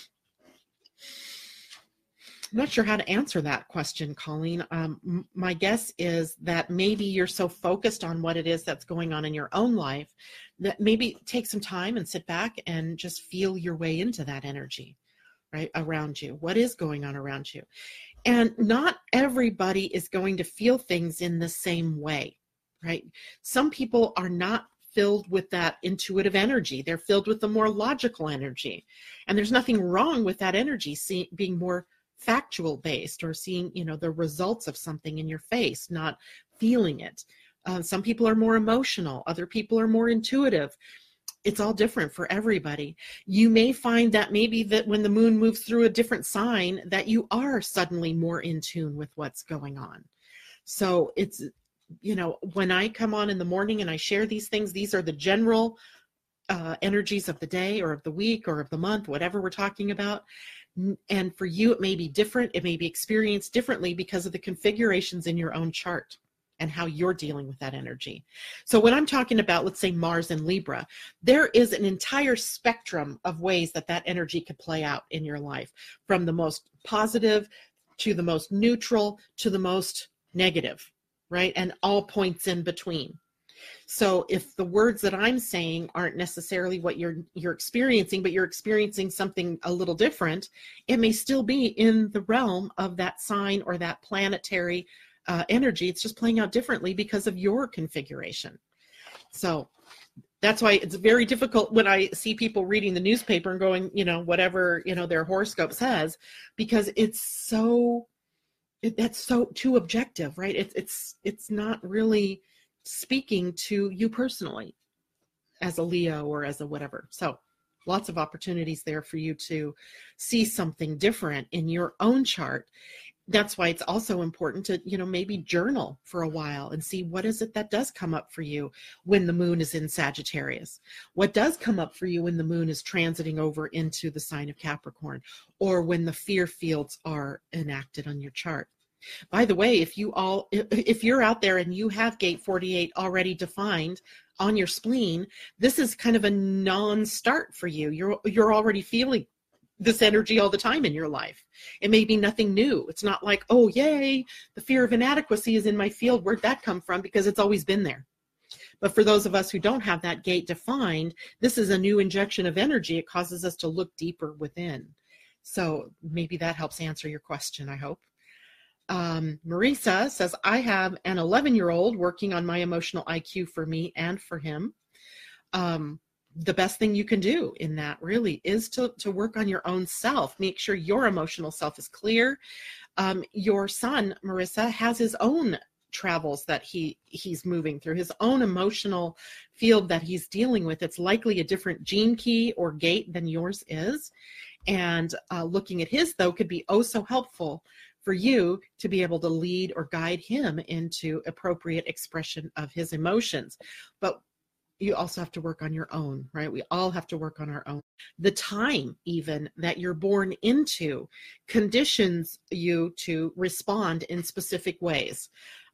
I'm not sure how to answer that question, Colleen. My guess is that maybe you're so focused on what it is that's going on in your own life that maybe take some time and sit back and just feel your way into that energy, right, around you. What is going on around you? And not everybody is going to feel things in the same way, right? Some people are not filled with that intuitive energy. They're filled with the more logical energy. And there's nothing wrong with that energy being more factual based or seeing, the results of something in your face, not feeling it. Some people are more emotional. Other people are more intuitive. It's all different for everybody. You may find that maybe that when the moon moves through a different sign that you are suddenly more in tune with what's going on. So it's, when I come on in the morning and I share these things, these are the general energies of the day or of the week or of the month, whatever we're talking about. And for you, it may be different. It may be experienced differently because of the configurations in your own chart and how you're dealing with that energy. So when I'm talking about, let's say, Mars and Libra, there is an entire spectrum of ways that energy could play out in your life, from the most positive to the most neutral to the most negative, right? And all points in between. So if the words that I'm saying aren't necessarily what you're experiencing, but you're experiencing something a little different, it may still be in the realm of that sign or that planetary energy. It's just playing out differently because of your configuration. So that's why it's very difficult when I see people reading the newspaper and going, whatever, their horoscope says, because that's so too objective, right? It's not really speaking to you personally as a Leo or as a whatever. So lots of opportunities there for you to see something different in your own chart. That's why it's also important to, maybe journal for a while and see what is it that does come up for you when the moon is in Sagittarius. What does come up for you when the moon is transiting over into the sign of Capricorn, or when the fear fields are enacted on your chart. By the way, if you're out there and you have gate 48 already defined on your spleen, this is kind of a non-start for you. You're already feeling this energy all the time in your life. It may be nothing new. It's not like, oh, yay, the fear of inadequacy is in my field. Where'd that come from? Because it's always been there. But for those of us who don't have that gate defined, this is a new injection of energy. It causes us to look deeper within. So maybe that helps answer your question, I hope. Marisa says, I have an 11-year-old working on my emotional IQ for me and for him. The best thing you can do in that really is to work on your own self. Make sure your emotional self is clear. Your son, Marissa, has his own travels that he's moving through, his own emotional field that he's dealing with. It's likely a different gene key or gate than yours is. And looking at his, though, could be oh so helpful for you to be able to lead or guide him into appropriate expression of his emotions. But you also have to work on your own, right? We all have to work on our own. The time even that you're born into conditions you to respond in specific ways.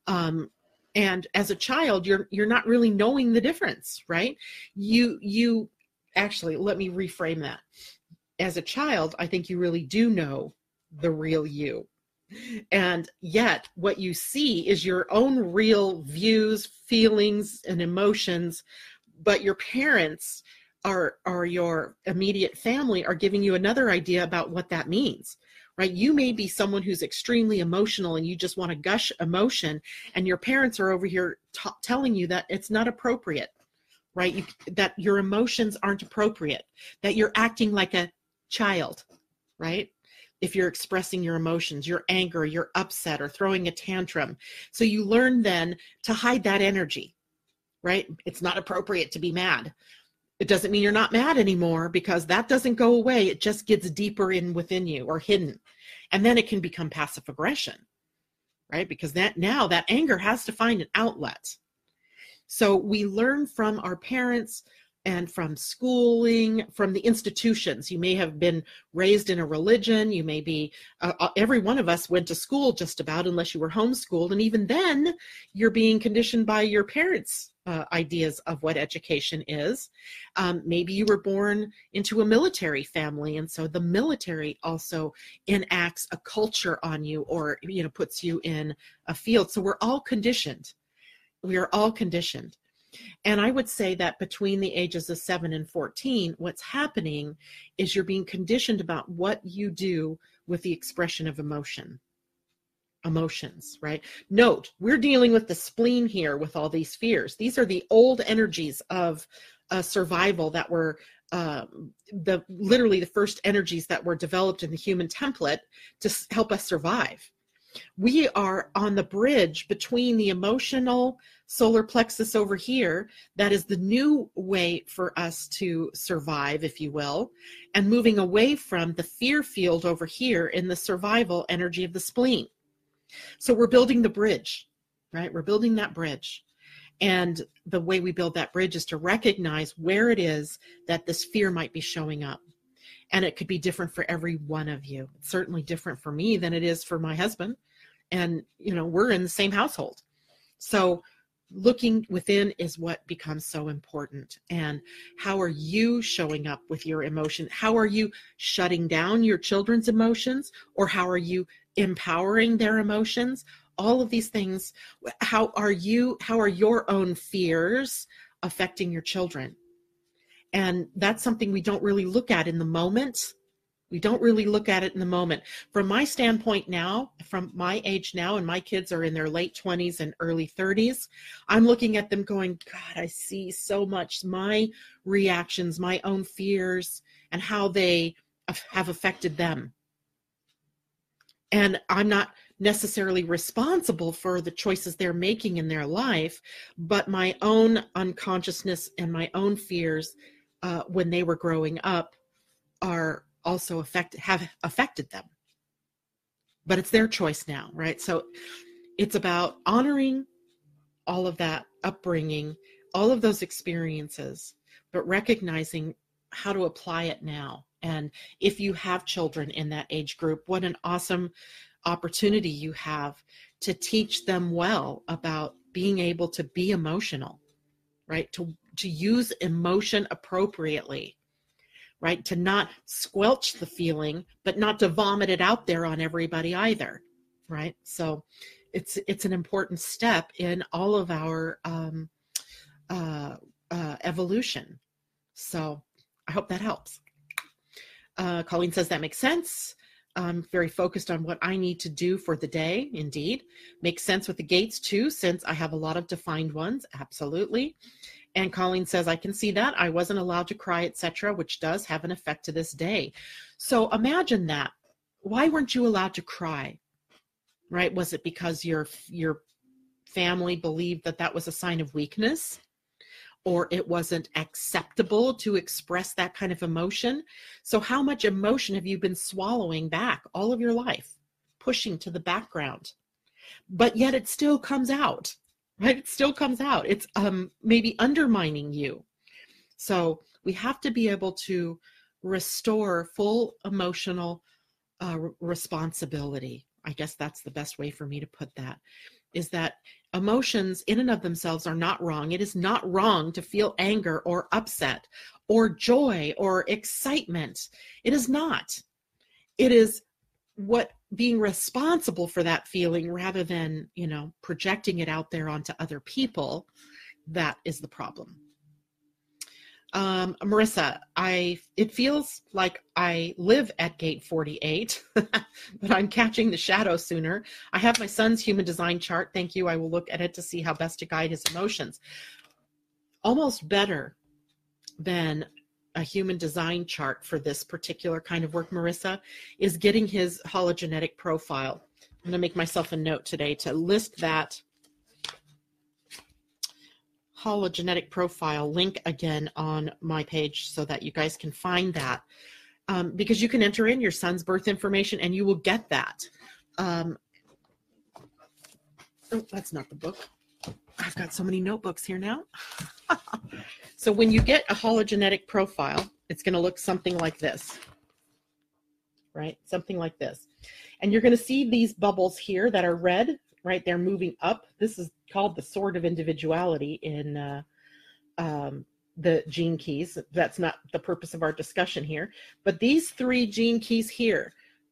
And as a child, you're not really knowing the difference, right? You actually, let me reframe that. As a child, I think you really do know the real you. And yet what you see is your own real views, feelings, and emotions, but your parents or your immediate family are giving you another idea about what that means, right? You may be someone who's extremely emotional and you just want to gush emotion, and your parents are over here telling you that it's not appropriate, right? That your emotions aren't appropriate, that you're acting like a child, right? If you're expressing your emotions, your anger, your upset, or throwing a tantrum. So you learn then to hide that energy, right? It's not appropriate to be mad. It doesn't mean you're not mad anymore, because that doesn't go away. It just gets deeper in within you or hidden. And then it can become passive aggression, right? Because that anger has to find an outlet. So we learn from our parents and from schooling, from the institutions. You may have been raised in a religion. You may be, every one of us went to school just about, unless you were homeschooled. And even then, you're being conditioned by your parents' ideas of what education is. Maybe you were born into a military family, and so the military also enacts a culture on you, or puts you in a field. So we're all conditioned. We are all conditioned. And I would say that between the ages of 7 and 14, what's happening is you're being conditioned about what you do with the expression of emotions, right? Note, we're dealing with the spleen here with all these fears. These are the old energies of survival that were literally the first energies that were developed in the human template to help us survive. We are on the bridge between the emotional solar plexus over here, that is the new way for us to survive, if you will, and moving away from the fear field over here in the survival energy of the spleen. So we're building the bridge, right? We're building that bridge. And the way we build that bridge is to recognize where it is that this fear might be showing up. And it could be different for every one of you. It's certainly different for me than it is for my husband. And, we're in the same household. So looking within is what becomes so important. And how are you showing up with your emotion? How are you shutting down your children's emotions? Or how are you empowering their emotions? All of these things. How are your own fears affecting your children? And that's something we don't really look at in the moment, We don't really look at it in the moment. From my standpoint now, from my age now, and my kids are in their late 20s and early 30s, I'm looking at them going, God, I see so much my reactions, my own fears, and how they have affected them. And I'm not necessarily responsible for the choices they're making in their life, but my own unconsciousness and my own fears when they were growing up are also have affected them. But it's their choice now, right? So it's about honoring all of that upbringing, all of those experiences, but recognizing how to apply it now. And if you have children in that age group, what an awesome opportunity you have to teach them well about being able to be emotional, right? To use emotion appropriately, right? To not squelch the feeling, but not to vomit it out there on everybody either, right? So it's an important step in all of our evolution. So I hope that helps. Colleen says that makes sense. I'm very focused on what I need to do for the day. Indeed. Makes sense with the gates too, since I have a lot of defined ones. Absolutely. And Colleen says, I can see that. I wasn't allowed to cry, etc., which does have an effect to this day. So imagine that. Why weren't you allowed to cry? Right? Was it because your family believed that that was a sign of weakness? Or it wasn't acceptable to express that kind of emotion? So how much emotion have you been swallowing back all of your life, pushing to the background? But yet it still comes out, right? It still comes out. It's maybe undermining you. So we have to be able to restore full emotional responsibility. I guess that's the best way for me to put that, is that emotions in and of themselves are not wrong. It is not wrong to feel anger or upset or joy or excitement. It is not. It is what being responsible for that feeling rather than, projecting it out there onto other people, that is the problem. Marissa, it feels like I live at gate 48, but I'm catching the shadow sooner. I have my son's human design chart. Thank you. I will look at it to see how best to guide his emotions. Almost better than a human design chart for this particular kind of work, Marissa, is getting his hologenetic profile. I'm going to make myself a note today to list that hologenetic profile link again on my page so that you guys can find that, because you can enter in your son's birth information and you will get that. Oh, that's not the book. I've got so many notebooks here now. So when you get a hologenetic profile, it's going to look something like this, right? Something like this. And you're going to see these bubbles here that are red, right? They're moving up. This is called the sword of individuality in the gene keys. That's not the purpose of our discussion here. But these three gene keys here,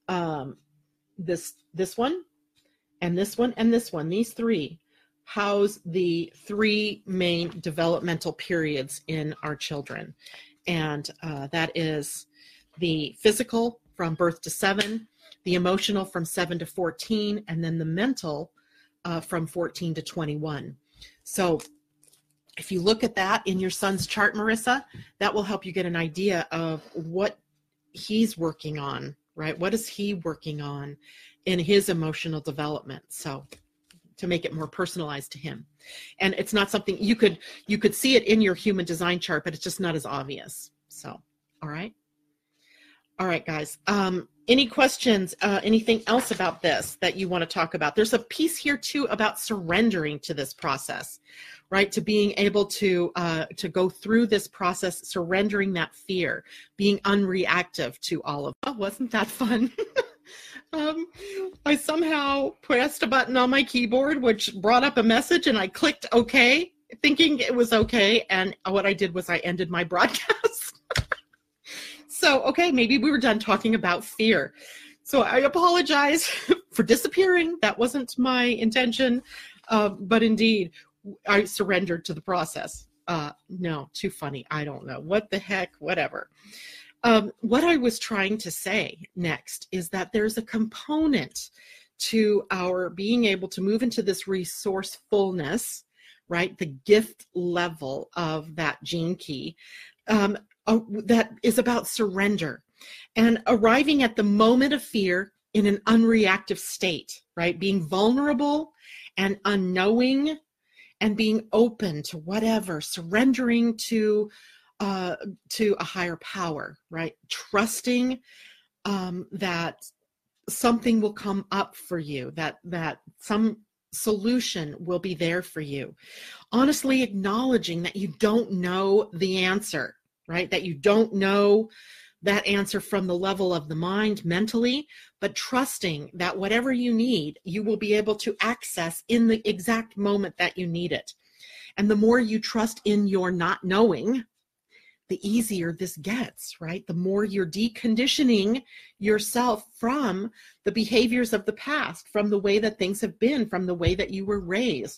this one, and this one, and this one, these three house the three main developmental periods in our children. And that is the physical from birth to 7, the emotional from 7 to 14, and then the mental from 14 to 21. So if you look at that in your son's chart, Marissa, that will help you get an idea of what he's working on, right? What is he working on in his emotional development? So to make it more personalized to him. And it's not something you could see it in your human design chart, but it's just not as obvious. So, all right. All right, guys. Any questions, anything else about this that you want to talk about? There's a piece here too about surrendering to this process, right? To being able to go through this process, surrendering that fear, being unreactive to all of it. Oh, wasn't that fun? I somehow pressed a button on my keyboard, which brought up a message, and I clicked OK, thinking it was OK. And what I did was I ended my broadcast. So, okay, maybe we were done talking about fear. So I apologize for disappearing. That wasn't my intention. But indeed, I surrendered to the process. No, too funny. I don't know. What the heck? Whatever. What I was trying to say next is that there's a component to our being able to move into this resourcefulness, right? The gift level of that gene key that is about surrender and arriving at the moment of fear in an unreactive state, right? Being vulnerable and unknowing and being open to whatever, surrendering to a higher power, right? Trusting that something will come up for you, that some solution will be there for you. Honestly acknowledging that you don't know the answer, right? That you don't know that answer from the level of the mind mentally, but trusting that whatever you need, you will be able to access in the exact moment that you need it. And the more you trust in your not knowing, the easier this gets, right? The more you're deconditioning yourself from the behaviors of the past, from the way that things have been, from the way that you were raised.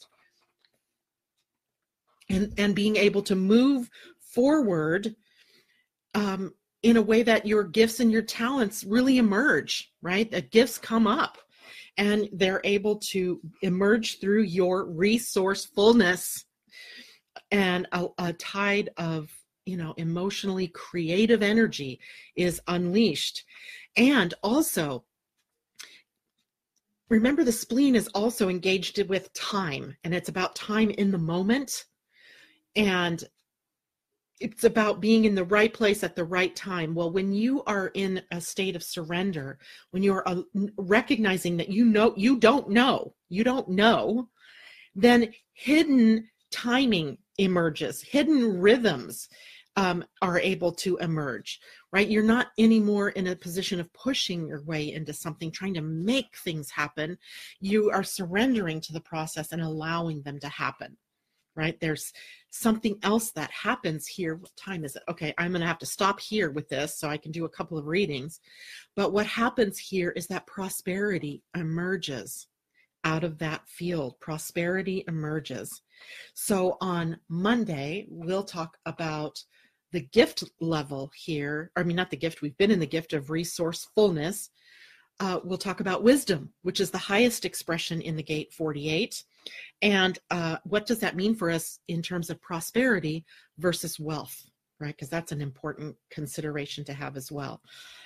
And being able to move forward in a way that your gifts and your talents really emerge, right? That gifts come up and they're able to emerge through your resourcefulness, and a tide of emotionally creative energy is unleashed. And also, remember, the spleen is also engaged with time, and it's about time in the moment. And it's about being in the right place at the right time. Well, when you are in a state of surrender, when you're recognizing that you don't know, then hidden timing emerges, hidden rhythms are able to emerge, right? You're not anymore in a position of pushing your way into something, trying to make things happen. You are surrendering to the process and allowing them to happen, right? There's something else that happens here. What time is it? Okay, I'm going to have to stop here with this so I can do a couple of readings. But what happens here is that prosperity emerges out of that field. Prosperity emerges. So on Monday, we'll talk about the gift level here. I mean, not the gift, we've been in the gift of resourcefulness. We'll talk about wisdom, which is the highest expression in the gate 48. And what does that mean for us in terms of prosperity versus wealth, right? Because that's an important consideration to have as well.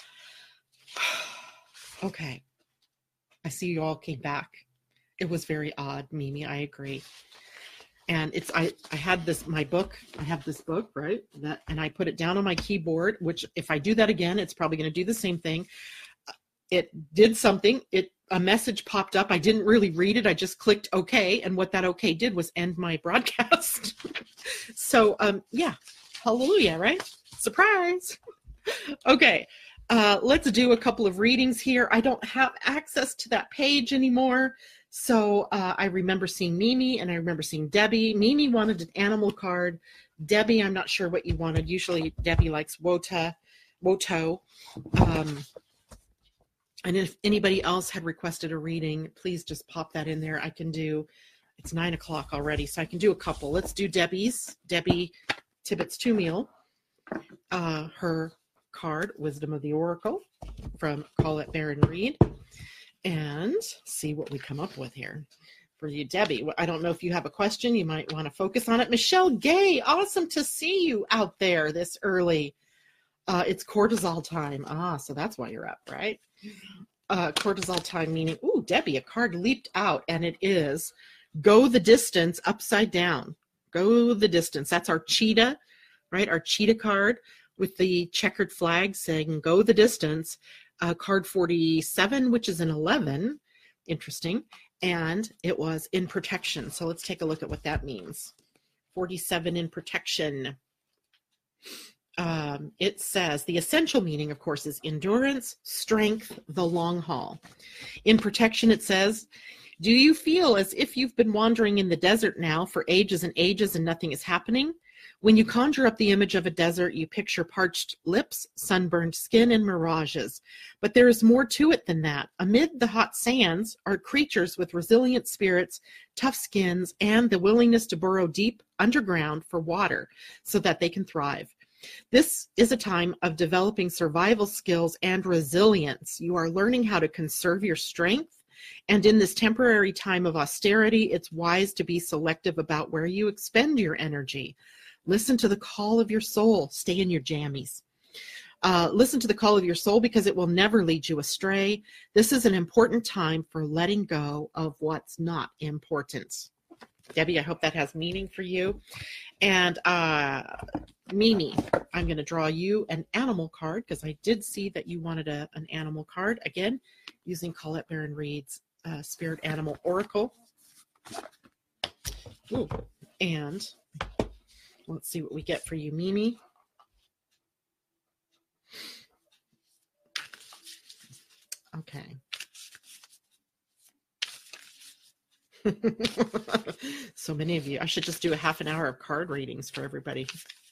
Okay. I see you all came back. It was very odd, Mimi. I agree. And I had my book. I have this book, right? And I put it down on my keyboard, which if I do that again, it's probably going to do the same thing. It did something. A message popped up. I didn't really read it. I just clicked OK. And what that OK did was end my broadcast. So, yeah, hallelujah, right? Surprise. Okay. Let's do a couple of readings here. I don't have access to that page anymore. So I remember seeing Mimi and I remember seeing Debbie. Mimi wanted an animal card. Debbie, I'm not sure what you wanted. Usually Debbie likes Woto. And if anybody else had requested a reading, please just pop that in there. I can do, it's 9 o'clock already, so I can do a couple. Let's do Debbie Tibbetts Tumiel, her card, Wisdom of the Oracle, from Colette Baron Reed, and see what we come up with here for you, Debbie. I don't know if you have a question. You might want to focus on it. Michelle Gay, awesome to see you out there this early. It's cortisol time. So that's why you're up, right? Cortisol time meaning, ooh, Debbie, a card leaped out, and it is Go the Distance upside down. Go the Distance. That's our cheetah, right? Our cheetah card with the checkered flag saying Go the Distance. Card 47, which is an 11. Interesting. And it was in protection. So let's take a look at what that means. 47 in protection. It says the essential meaning, of course, is endurance, strength, the long haul. In protection, it says, do you feel as if you've been wandering in the desert now for ages and ages and nothing is happening? When you conjure up the image of a desert, you picture parched lips, sunburned skin, and mirages. But there is more to it than that. Amid the hot sands are creatures with resilient spirits, tough skins, and the willingness to burrow deep underground for water so that they can thrive. This is a time of developing survival skills and resilience. You are learning how to conserve your strength. And in this temporary time of austerity, it's wise to be selective about where you expend your energy. Listen to the call of your soul. Stay in your jammies. Listen to the call of your soul because it will never lead you astray. This is an important time for letting go of what's not important. Debbie, I hope that has meaning for you. And Mimi, I'm going to draw you an animal card because I did see that you wanted an animal card. Again, using Colette Baron-Reid's Spirit Animal Oracle. Ooh, and let's see what we get for you, Mimi. Okay. So many of you. I should just do a half an hour of card readings for everybody.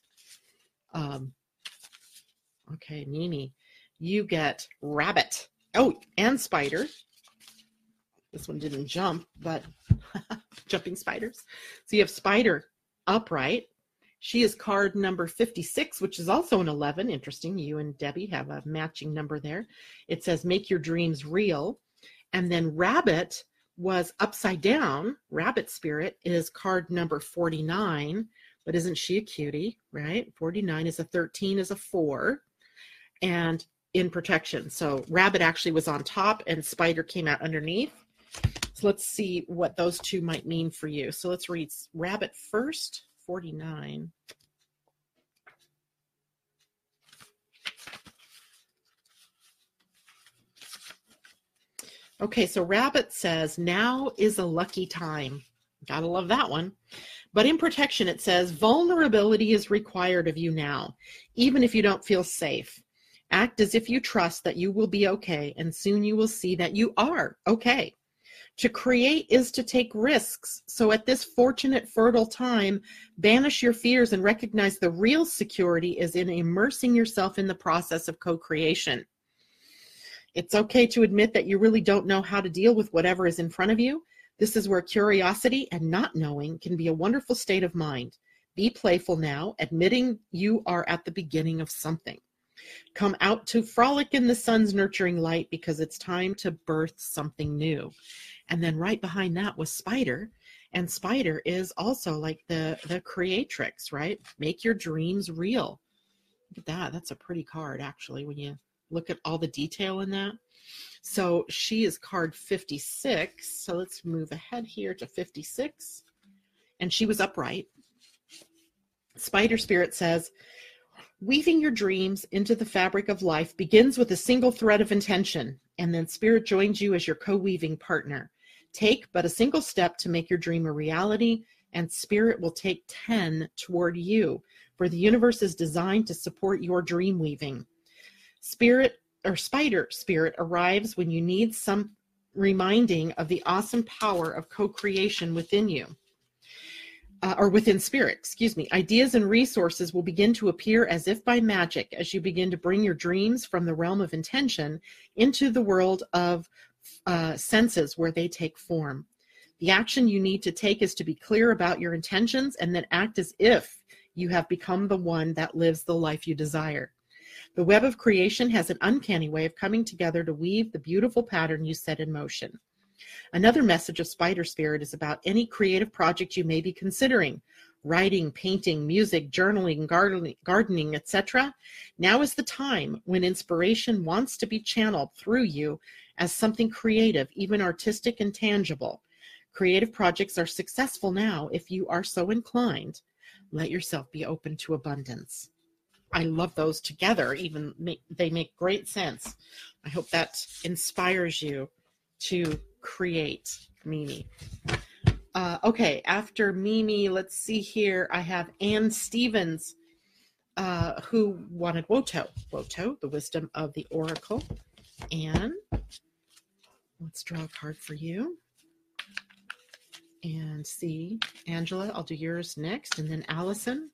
Okay, Mimi, you get rabbit. Oh, and spider. This one didn't jump, but jumping spiders. So you have spider upright. She is card number 56, which is also an 11. Interesting. You and Debbie have a matching number there. It says, make your dreams real. And then rabbit was upside down. Rabbit spirit is card number 49, but isn't she a cutie, right? 49 is a 13 is a 4, and in protection. So rabbit actually was on top and spider came out underneath. So let's see what those two might mean for you. So let's read rabbit first, 49. Okay, so rabbit says, now is a lucky time. Gotta love that one. But in protection, it says, vulnerability is required of you now, even if you don't feel safe. Act as if you trust that you will be okay, and soon you will see that you are okay. To create is to take risks. So at this fortunate, fertile time, banish your fears and recognize the real security is in immersing yourself in the process of co-creation. It's okay to admit that you really don't know how to deal with whatever is in front of you. This is where curiosity and not knowing can be a wonderful state of mind. Be playful now, admitting you are at the beginning of something. Come out to frolic in the sun's nurturing light because it's time to birth something new. And then right behind that was spider. And spider is also like the creatrix, right? Make your dreams real. Look at that. That's a pretty card, actually, when you look at all the detail in that. So she is card 56. So let's move ahead here to 56. And she was upright. Spider spirit says, weaving your dreams into the fabric of life begins with a single thread of intention, and then spirit joins you as your co-weaving partner. Take but a single step to make your dream a reality, and spirit will take 10 toward you, for the universe is designed to support your dream weaving. Spirit or spider spirit arrives when you need some reminding of the awesome power of co-creation within you. Or within spirit, excuse me. Ideas and resources will begin to appear as if by magic as you begin to bring your dreams from the realm of intention into the world of senses where they take form. The action you need to take is to be clear about your intentions and then act as if you have become the one that lives the life you desire. The web of creation has an uncanny way of coming together to weave the beautiful pattern you set in motion. Another message of spider spirit is about any creative project you may be considering. Writing, painting, music, journaling, gardening, etc. Now is the time when inspiration wants to be channeled through you as something creative, even artistic and tangible. Creative projects are successful now if you are so inclined. Let yourself be open to abundance. I love those together. They make great sense. I hope that inspires you to create, Mimi. Okay, after Mimi, let's see here. I have Anne Stevens, who wanted Woto. Woto, the wisdom of the oracle. Anne, let's draw a card for you. And see, Angela, I'll do yours next, and then Allison.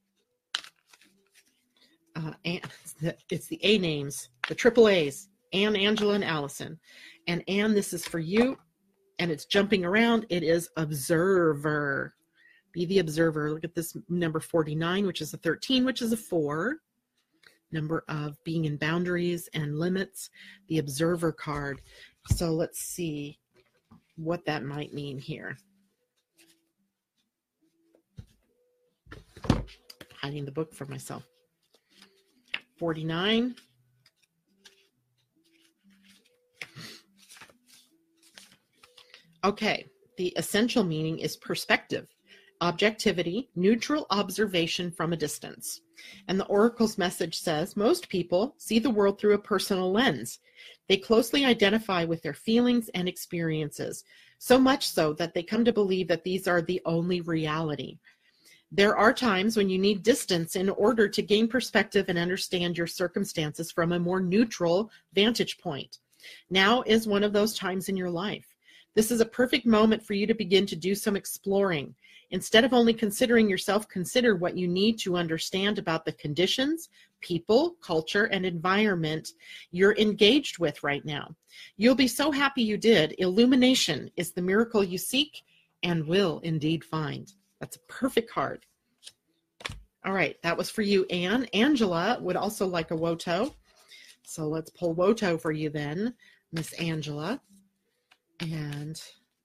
It's the A names, the triple A's, Anne, Angela, and Allison. And Anne, this is for you, and it's jumping around. It is observer. Be the observer. Look at this number 49, which is a 13, which is a 4. Number of being in boundaries and limits. The observer card. So let's see what that might mean here. Hiding the book from myself. 49. Okay, the essential meaning is perspective, objectivity, neutral observation from a distance. And the oracle's message says, most people see the world through a personal lens. They closely identify with their feelings and experiences, so much so that they come to believe that these are the only reality. There are times when you need distance in order to gain perspective and understand your circumstances from a more neutral vantage point. Now is one of those times in your life. This is a perfect moment for you to begin to do some exploring. Instead of only considering yourself, consider what you need to understand about the conditions, people, culture, and environment you're engaged with right now. You'll be so happy you did. Illumination is the miracle you seek and will indeed find. That's a perfect card. All right, that was for you, Anne. Angela would also like a Woto. So let's pull Woto for you then, Miss Angela. And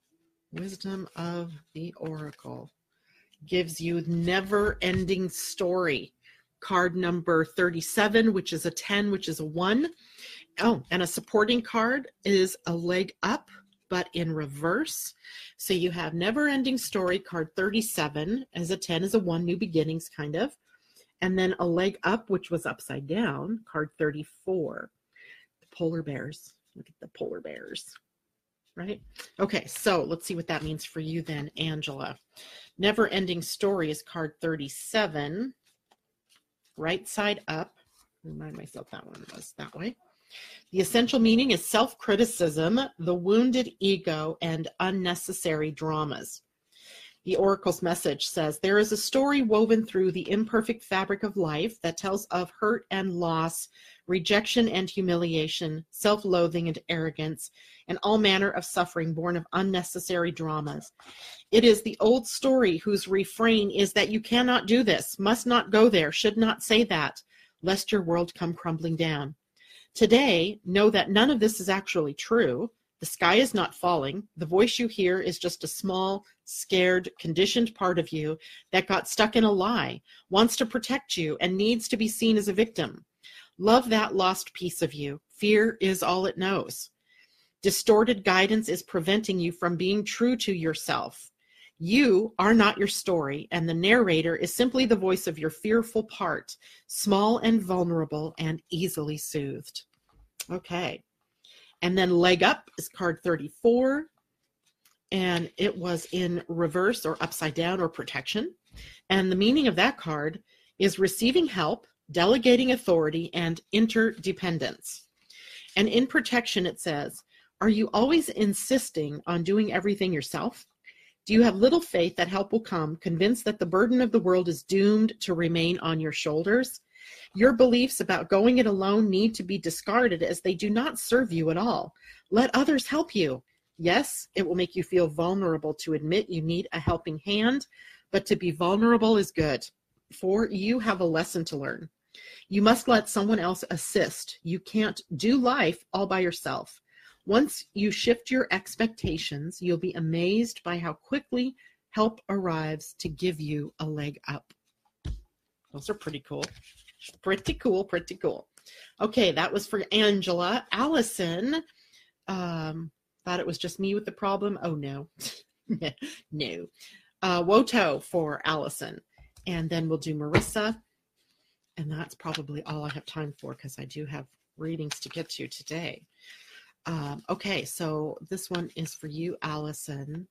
Wisdom of the Oracle gives you never-ending story. Card number 37, which is a 10, which is a 1. Oh, and a supporting card is a leg up, but in reverse. So you have never-ending story, card 37, as a 10 is a 1, new beginnings kind of. And then a leg up, which was upside down, card 34. The polar bears. Look at the polar bears. Right? Okay, so let's see what that means for you then, Angela. Never-ending story is card 37. Right side up. Remind myself that one was that way. The essential meaning is self-criticism, the wounded ego, and unnecessary dramas. The Oracle's message says, there is a story woven through the imperfect fabric of life that tells of hurt and loss, rejection and humiliation, self-loathing and arrogance, and all manner of suffering born of unnecessary dramas. It is the old story whose refrain is that you cannot do this, must not go there, should not say that, lest your world come crumbling down. Today, know that none of this is actually true. The sky is not falling. The voice you hear is just a small, scared, conditioned part of you that got stuck in a lie, wants to protect you, and needs to be seen as a victim. Love that lost piece of you. Fear is all it knows. Distorted guidance is preventing you from being true to yourself. You are not your story, and the narrator is simply the voice of your fearful part, small and vulnerable and easily soothed. Okay. And then leg up is card 34, and it was in reverse or upside down or protection. And the meaning of that card is receiving help, delegating authority, and interdependence. And in protection, it says, are you always insisting on doing everything yourself? Do you have little faith that help will come, convinced that the burden of the world is doomed to remain on your shoulders? Your beliefs about going it alone need to be discarded as they do not serve you at all. Let others help you. Yes, it will make you feel vulnerable to admit you need a helping hand, but to be vulnerable is good, for you have a lesson to learn. You must let someone else assist. You can't do life all by yourself. Once you shift your expectations, you'll be amazed by how quickly help arrives to give you a leg up. Those are pretty cool. Pretty cool, pretty cool. Okay, that was for Angela. Allison, thought it was just me with the problem. Oh, no. No. Woto for Allison. And then we'll do Marissa. And that's probably all I have time for because I do have readings to get to today. Okay, so this one is for you, Allison.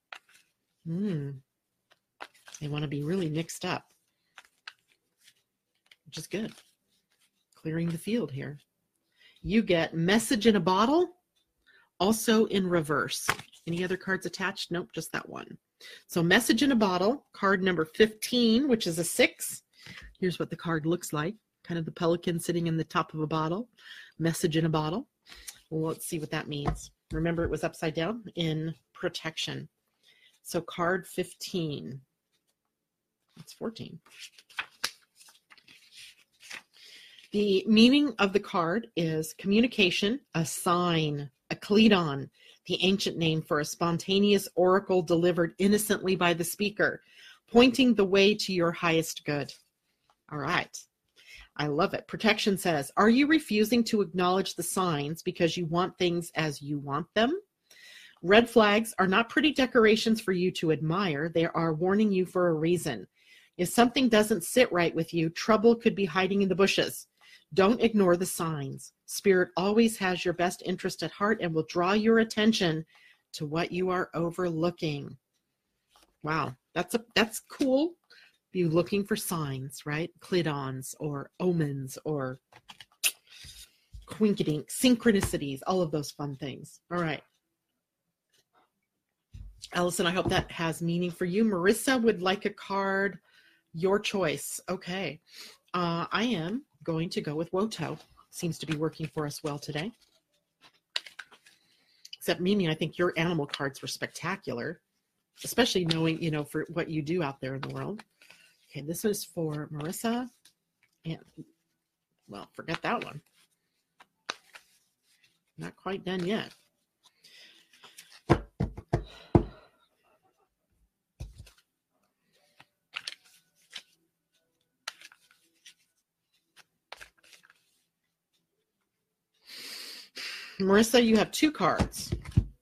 They want to be really mixed up, which is good. Clearing the field here. You get message in a bottle, also in reverse. Any other cards attached? Nope, just that one. So message in a bottle, card number 15, which is a 6. Here's what the card looks like. Kind of the pelican sitting in the top of a bottle. Message in a bottle. Well, let's see what that means. Remember, it was upside down in protection. So card 15. It's 14. The meaning of the card is communication, a sign, a kleidon, the ancient name for a spontaneous oracle delivered innocently by the speaker, pointing the way to your highest good. All right. I love it. Protection says, are you refusing to acknowledge the signs because you want things as you want them? Red flags are not pretty decorations for you to admire. They are warning you for a reason. If something doesn't sit right with you, trouble could be hiding in the bushes. Don't ignore the signs. Spirit always has your best interest at heart and will draw your attention to what you are overlooking. Wow, that's cool. You looking for signs, right? Kleidons or omens or quinkydink, synchronicities, all of those fun things. All right. Allison, I hope that has meaning for you. Marissa would like a card. Your choice. Okay. I am going to go with Woto. Seems to be working for us well today. Except Mimi, I think your animal cards were spectacular, especially knowing, for what you do out there in the world. Okay, this is for Marissa. And, well, forget that one. Not quite done yet. Marissa, you have two cards.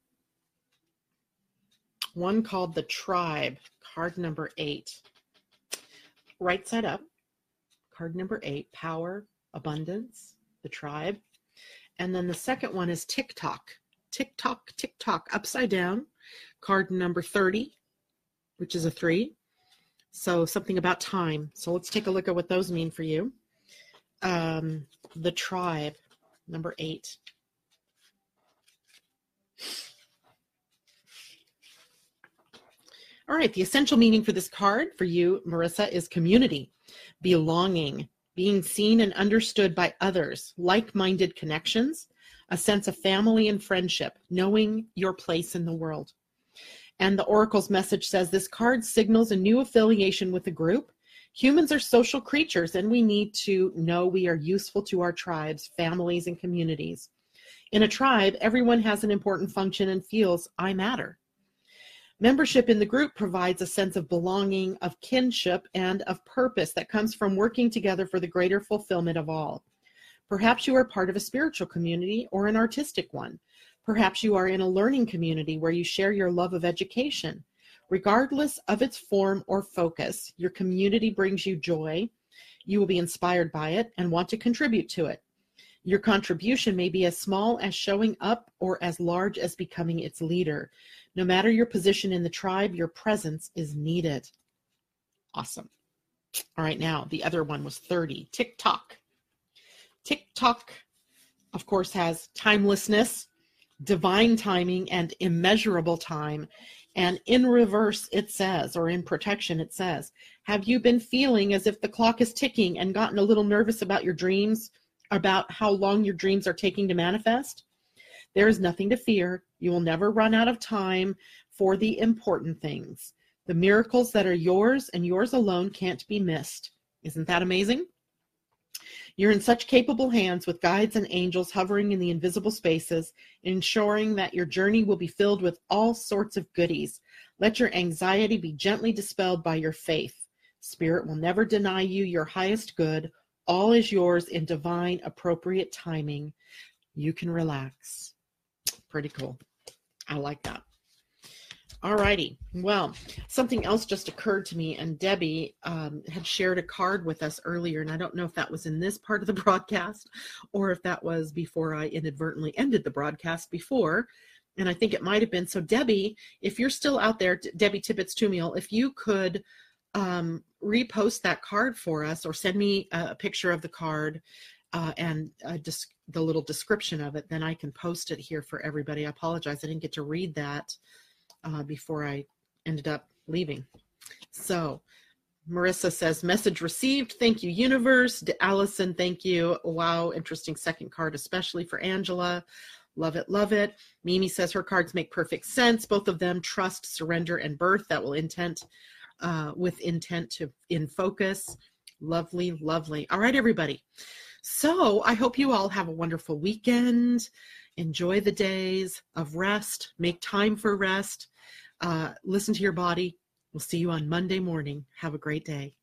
One called the Tribe, card number 8. Right side up, card number 8, Power, Abundance, the Tribe. And then the second one is TikTok. TikTok, TikTok, upside down, card number 30, which is a 3. So something about time. So let's take a look at what those mean for you. The Tribe, number 8. All right, the essential meaning for this card for you, Marissa, is community, belonging, being seen and understood by others, like-minded connections, a sense of family and friendship, knowing your place in the world. And the Oracle's message says this card signals a new affiliation with a group. Humans are social creatures, and we need to know we are useful to our tribes, families, and communities. In a tribe, everyone has an important function and feels, I matter. Membership in the group provides a sense of belonging, of kinship, and of purpose that comes from working together for the greater fulfillment of all. Perhaps you are part of a spiritual community or an artistic one. Perhaps you are in a learning community where you share your love of education. Regardless of its form or focus, your community brings you joy. You will be inspired by it and want to contribute to it. Your contribution may be as small as showing up or as large as becoming its leader. No matter your position in the tribe, your presence is needed. Awesome. All right, now the other one was 30. TikTok. TikTok, of course, has timelessness, divine timing, and immeasurable time. And in reverse, it says, or in protection, it says, have you been feeling as if the clock is ticking and gotten a little nervous about your dreams, about how long your dreams are taking to manifest? There is nothing to fear. You will never run out of time for the important things. The miracles that are yours and yours alone can't be missed. Isn't that amazing? You're in such capable hands with guides and angels hovering in the invisible spaces, ensuring that your journey will be filled with all sorts of goodies. Let your anxiety be gently dispelled by your faith. Spirit will never deny you your highest good. All is yours in divine, appropriate timing. You can relax. Pretty cool. I like that. All righty. Well, something else just occurred to me, and Debbie had shared a card with us earlier, and I don't know if that was in this part of the broadcast or if that was before I inadvertently ended the broadcast before, and I think it might have been. So Debbie, if you're still out there, Debbie Tippett-Stumiel, if you could repost that card for us or send me a picture of the card and the little description of it, then I can post it here for everybody. I apologize. I didn't get to read that before I ended up leaving. So Marissa says, message received. Thank you, universe. Allison, thank you. Wow, interesting second card, especially for Angela. Love it, love it. Mimi says her cards make perfect sense. Both of them, trust, surrender, and birth. That will intent with intent to in focus. Lovely, lovely. All right, everybody. So I hope you all have a wonderful weekend. Enjoy the days of rest. Make time for rest. Listen to your body. We'll see you on Monday morning. Have a great day.